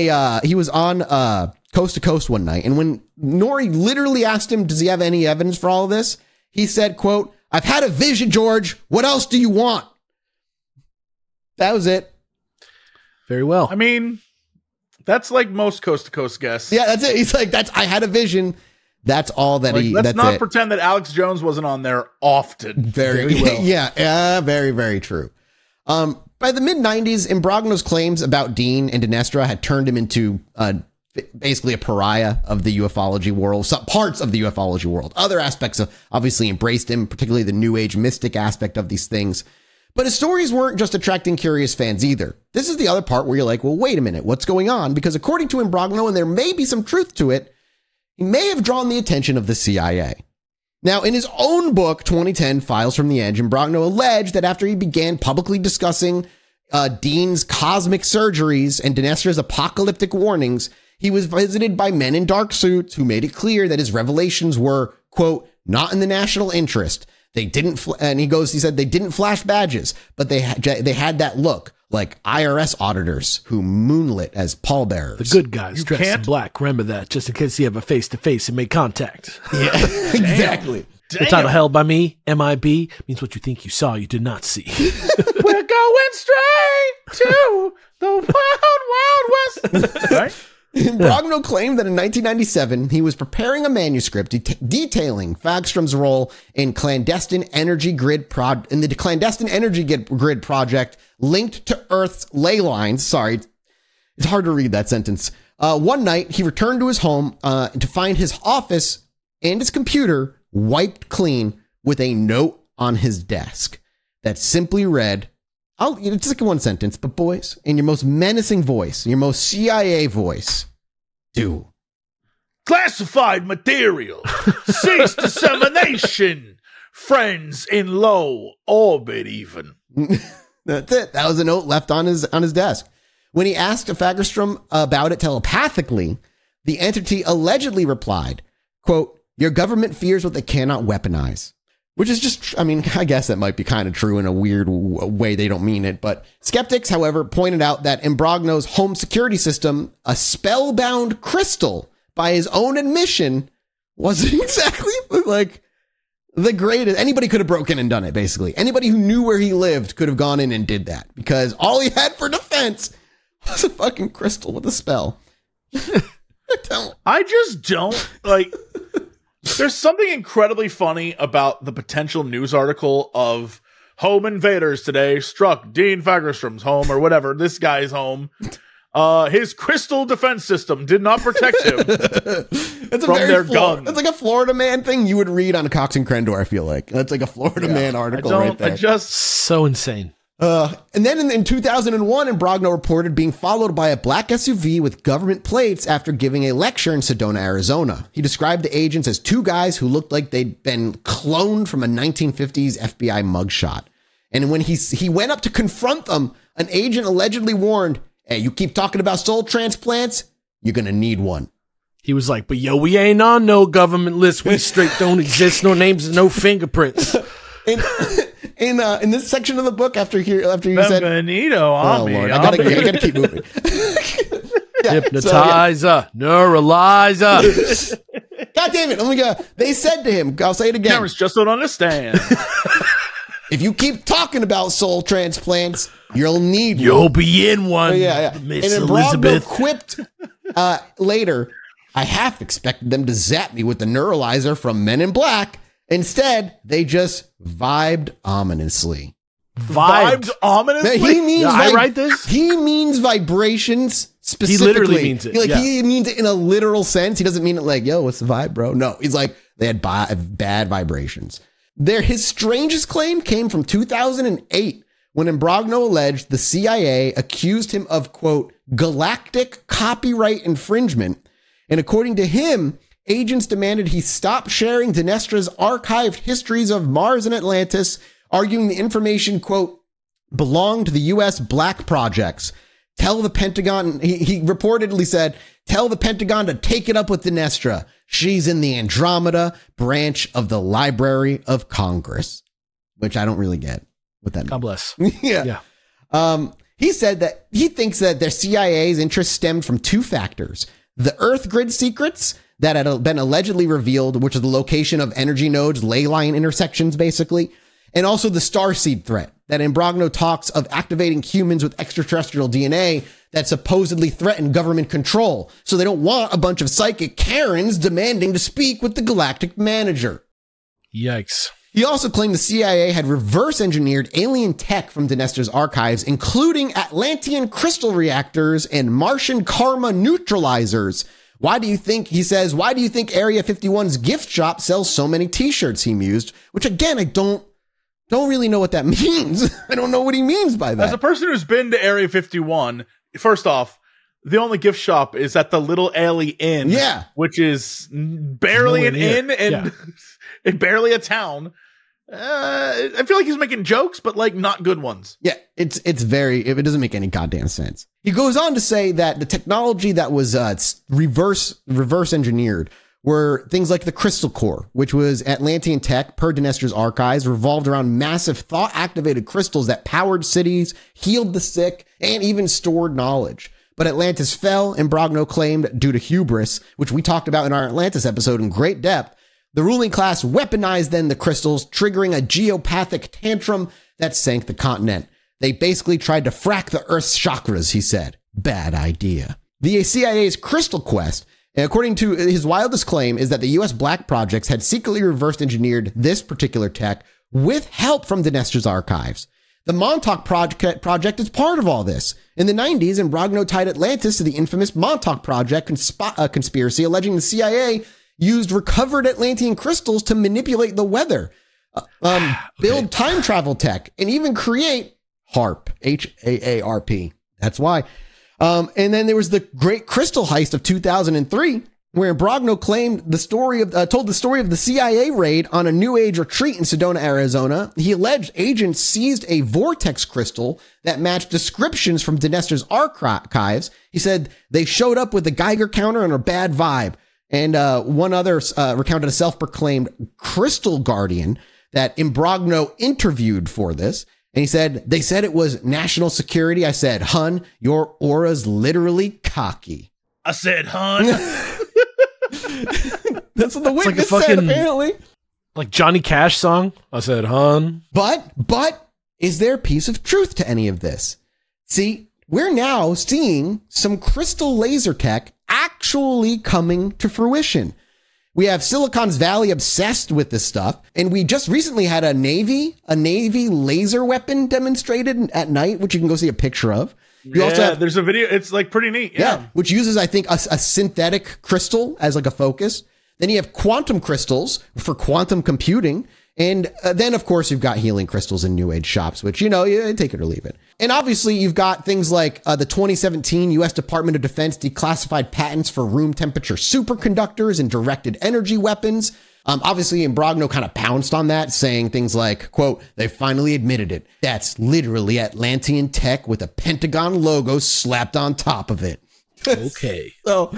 Coast to Coast one night, and when Nori literally asked him, does he have any evidence for all of this? He said, quote, I've had a vision, George. What else do you want? That was it. Very well. I mean, that's like most Coast to Coast guests. Yeah, that's it. He's like, I had a vision. That's all that Let's not pretend that Alex Jones wasn't on there often. Very well. Yeah, very, very true. By the mid-90s, Imbrogno's claims about Dean and Dinestra had turned him into basically a pariah of the ufology world, some parts of the ufology world. Other aspects of obviously embraced him, particularly the New Age mystic aspect of these things. But his stories weren't just attracting curious fans either. This is the other part where you're like, well, wait a minute, what's going on? Because according to Imbrogno, and there may be some truth to it, he may have drawn the attention of the CIA. Now, in his own book, 2010 Files from the Edge, Imbrogno alleged that after he began publicly discussing Dean's cosmic surgeries and Dinestra's apocalyptic warnings, he was visited by men in dark suits who made it clear that his revelations were, quote, not in the national interest. They didn't, he said they didn't flash badges, but they had that look like IRS auditors who moonlit as pallbearers. The good guys dressed in black. Remember that, just in case you have a face-to-face and make contact. Yeah, exactly. The title held by me, MIB, means what you think you saw, you did not see. We're going straight to the wild, wild west. Right? Imbrogno claimed that in 1997, he was preparing a manuscript detailing Fagstrom's role in the clandestine energy grid project linked to Earth's ley lines. Sorry, it's hard to read that sentence. One night, he returned to his home to find his office and his computer wiped clean with a note on his desk that simply read, it's like one sentence, but boys, in your most menacing voice, your most CIA voice, do. Classified material. Cease dissemination. Friends in low orbit even. That's it. That was a note left on his desk. When he asked Fagerstrom about it telepathically, the entity allegedly replied, quote, your government fears what they cannot weaponize. Which is just, I guess that might be kind of true in a weird way. They don't mean it. But skeptics, however, pointed out that Imbrogno's home security system, a spellbound crystal, by his own admission, wasn't exactly like the greatest. Anybody could have broken and done it, basically. Anybody who knew where he lived could have gone in and did that. Because all he had for defense was a fucking crystal with a spell. I just don't, like... There's something incredibly funny about the potential news article of home invaders today struck Dean Fagerstrom's home or whatever, this guy's home. His crystal defense system did not protect him from their guns. That's like a Florida Man thing you would read on Cox and Crendor, I feel like. That's like a Florida Man article right there. So insane. And then in 2001, Imbrogno reported being followed by a black SUV with government plates after giving a lecture in Sedona, Arizona. He described the agents as two guys who looked like they'd been cloned from a 1950s FBI mugshot. And when he went up to confront them, an agent allegedly warned, hey, you keep talking about soul transplants, you're going to need one. He was like, but yo, we ain't on no government list. We straight don't exist. No names, no fingerprints. In this section of the book, after you said, Benvenuto on me. Lord, I gotta keep moving. Hypnotizer, neuralizer. God damn it! Let me go. They said to him, I'll say it again. Cameras just don't understand. If you keep talking about soul transplants, you'll need You'll one. Be in one. Yeah. Miss and Elizabeth quipped later, I half expected them to zap me with the neuralizer from Men in Black. Instead, they just vibed ominously. Vibed ominously? He means I write this? He means vibrations specifically. He literally means it. He means it in a literal sense. He doesn't mean it like, yo, what's the vibe, bro? No, he's like, they had bad vibrations. His strangest claim came from 2008 when Imbrogno alleged the CIA accused him of, quote, galactic copyright infringement. And according to him, agents demanded he stop sharing Dinestra's archived histories of Mars and Atlantis, arguing the information, quote, belonged to the U.S. black projects. Tell the Pentagon, he reportedly said, tell the Pentagon to take it up with Dinestra. She's in the Andromeda branch of the Library of Congress, which I don't really get what that means. God bless. Yeah. He said that he thinks that their CIA's interest stemmed from two factors: the Earth grid secrets that had been allegedly revealed, which is the location of energy nodes, ley line intersections, basically, and also the starseed threat that Imbrogno talks of activating humans with extraterrestrial DNA that supposedly threaten government control. So they don't want a bunch of psychic Karens demanding to speak with the galactic manager. Yikes. He also claimed the CIA had reverse engineered alien tech from Dinestra's archives, including Atlantean crystal reactors and Martian karma neutralizers. Why do you think Area 51's gift shop sells so many t-shirts, he mused, which again, I don't really know what that means. I don't know what he means by that. As a person who's been to Area 51, first off, the only gift shop is at the Little Alley Inn. Yeah. Which is barely an inn and and barely a town. I feel like he's making jokes, but like not good ones. Yeah, it doesn't make any goddamn sense. He goes on to say that the technology that was reverse engineered were things like the Crystal Core, which was Atlantean tech per Dinester's archives, revolved around massive thought-activated crystals that powered cities, healed the sick, and even stored knowledge. But Atlantis fell, and Brogno claimed, due to hubris, which we talked about in our Atlantis episode in great depth, the ruling class weaponized then the crystals, triggering a geopathic tantrum that sank the continent. They basically tried to frack the Earth's chakras, he said. Bad idea. The CIA's Crystal Quest, according to his wildest claim, is that the U.S. Black Projects had secretly reverse engineered this particular tech with help from Dinester's archives. The Montauk Project is part of all this. In the 90s, and Brogno tied Atlantis to the infamous Montauk Project conspiracy, alleging the CIA used recovered Atlantean crystals to manipulate the weather, build time travel tech, and even create HAARP, HAARP. That's why. And then there was the Great Crystal Heist of 2003, where Brogno told the story of the CIA raid on a New Age retreat in Sedona, Arizona. He alleged agents seized a vortex crystal that matched descriptions from Dinester's archives. He said they showed up with a Geiger counter and a bad vibe. And one other recounted a self-proclaimed crystal guardian that Imbrogno interviewed for this. And he said, they said it was national security. I said, hun, your aura's literally cocky. I said, hun. That's what the witness like said, apparently. Like Johnny Cash song. I said, hun. But is there a piece of truth to any of this? See, we're now seeing some crystal laser tech actually coming to fruition. We have Silicon Valley obsessed with this stuff, and we just recently had a Navy laser weapon demonstrated at night, which you can go see a picture of. You also have, there's a video. It's like pretty neat. Yeah. Which uses, I think, a synthetic crystal as like a focus. Then you have quantum crystals for quantum computing. And then, of course, you've got healing crystals in New Age shops, which, you take it or leave it. And obviously, you've got things like the 2017 U.S. Department of Defense declassified patents for room temperature superconductors and directed energy weapons. Obviously, Imbrogno kind of pounced on that, saying things like, quote, they finally admitted it. That's literally Atlantean tech with a Pentagon logo slapped on top of it. Okay. So,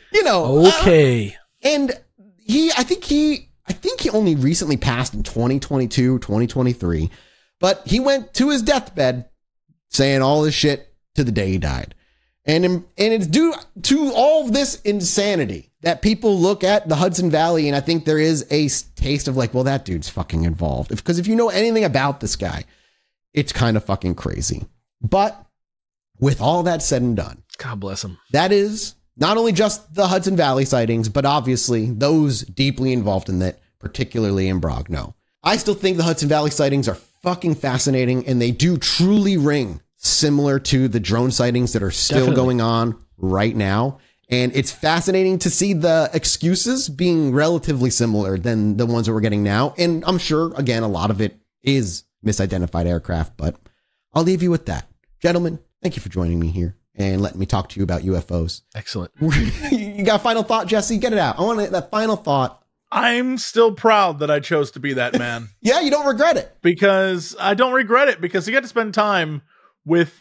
Okay. And I think he only recently passed in 2022, 2023, but he went to his deathbed saying all this shit to the day he died. And it's due to all of this insanity that people look at the Hudson Valley, and I think there is a taste of like, well, that dude's fucking involved. Because if you know anything about this guy, it's kind of fucking crazy. But with all that said and done, God bless him. that is not only just the Hudson Valley sightings, but obviously those deeply involved in that, particularly Imbrogno. I still think the Hudson Valley sightings are fucking fascinating, and they do truly ring similar to the drone sightings that are still going on right now. And it's fascinating to see the excuses being relatively similar than the ones that we're getting now. And I'm sure, again, a lot of it is misidentified aircraft, but I'll leave you with that. Gentlemen, thank you for joining me here and letting me talk to you about UFOs. Excellent. You got a final thought, Jesse? Get it out. I want that final thought. I'm still proud that I chose to be that man. Yeah, you don't regret it. Because I don't regret it, because you got to spend time with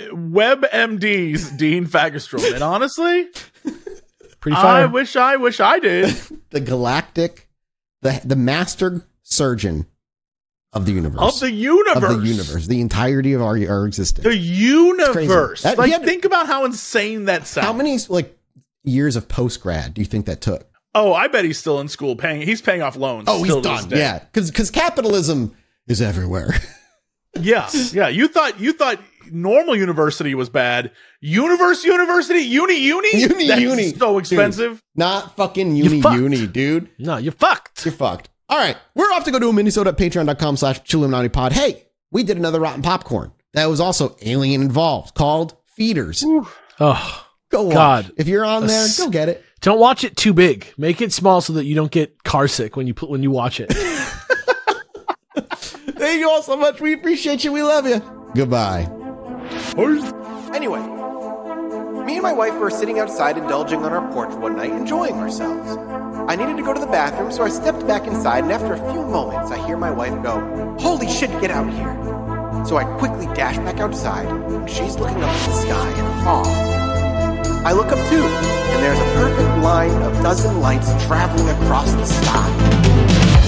WebMD's Dean Fagerstrom. And honestly, Pretty fire. I wish I did. The galactic, the master surgeon of the universe. Of the universe. Of the universe. The entirety of our existence. The universe. That- Like, think about how insane that sounds. How many years of post-grad do you think that took? Oh, I bet he's still in school he's paying off loans. Oh, still he's to this done. day. Yeah. Because capitalism is everywhere. Yeah. Yeah. You thought normal university was bad. University? Uni? That's so expensive. Dude, not fucking You fucked. uni, dude. No, you're fucked. You're fucked. All right. We're off to go to a Minnesota at patreon.com/ChilluminatiPod. Hey, we did another Rotten Popcorn that was also alien involved called Feeders. Oh, Go watch. God. If you're on there, go get it. Don't watch it too big. Make it small so that you don't get car sick when you watch it. Thank you all so much. We appreciate you. We love you. Goodbye. Anyway, Me and my wife were sitting outside indulging on our porch one night, enjoying ourselves. I needed to go to the bathroom, so I stepped back inside, and after a few moments, I hear my wife go, "Holy shit, get out here." So I quickly dash back outside, and she's looking up at the sky in awe. I look up too, and there's a perfect line of dozen lights traveling across the sky.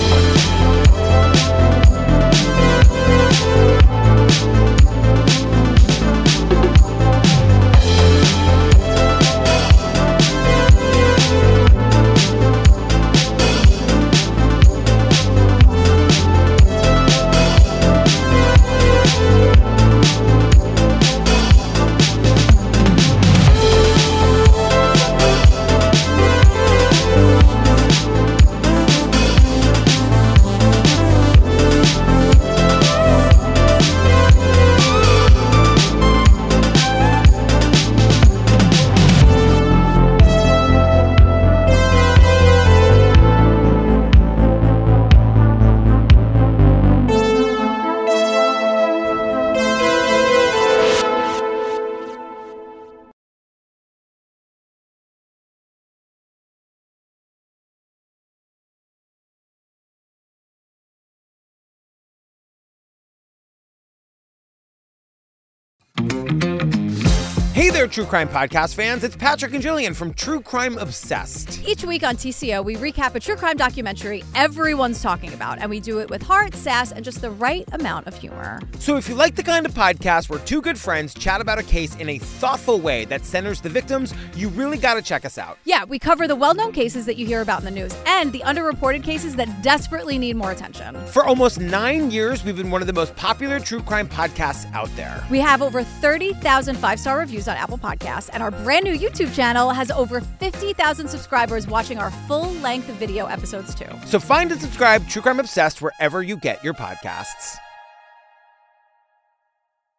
Hey there, True Crime Podcast fans. It's Patrick and Jillian from True Crime Obsessed. Each week on TCO, we recap a true crime documentary everyone's talking about, and we do it with heart, sass, and just the right amount of humor. So if you like the kind of podcast where two good friends chat about a case in a thoughtful way that centers the victims, you really got to check us out. Yeah, we cover the well-known cases that you hear about in the news and the underreported cases that desperately need more attention. For almost 9 years, we've been one of the most popular true crime podcasts out there. We have over 30,000 five-star reviews on Apple Podcasts, and our brand new YouTube channel has over 50,000 subscribers watching our full-length video episodes too. So find and subscribe True Crime Obsessed wherever you get your podcasts.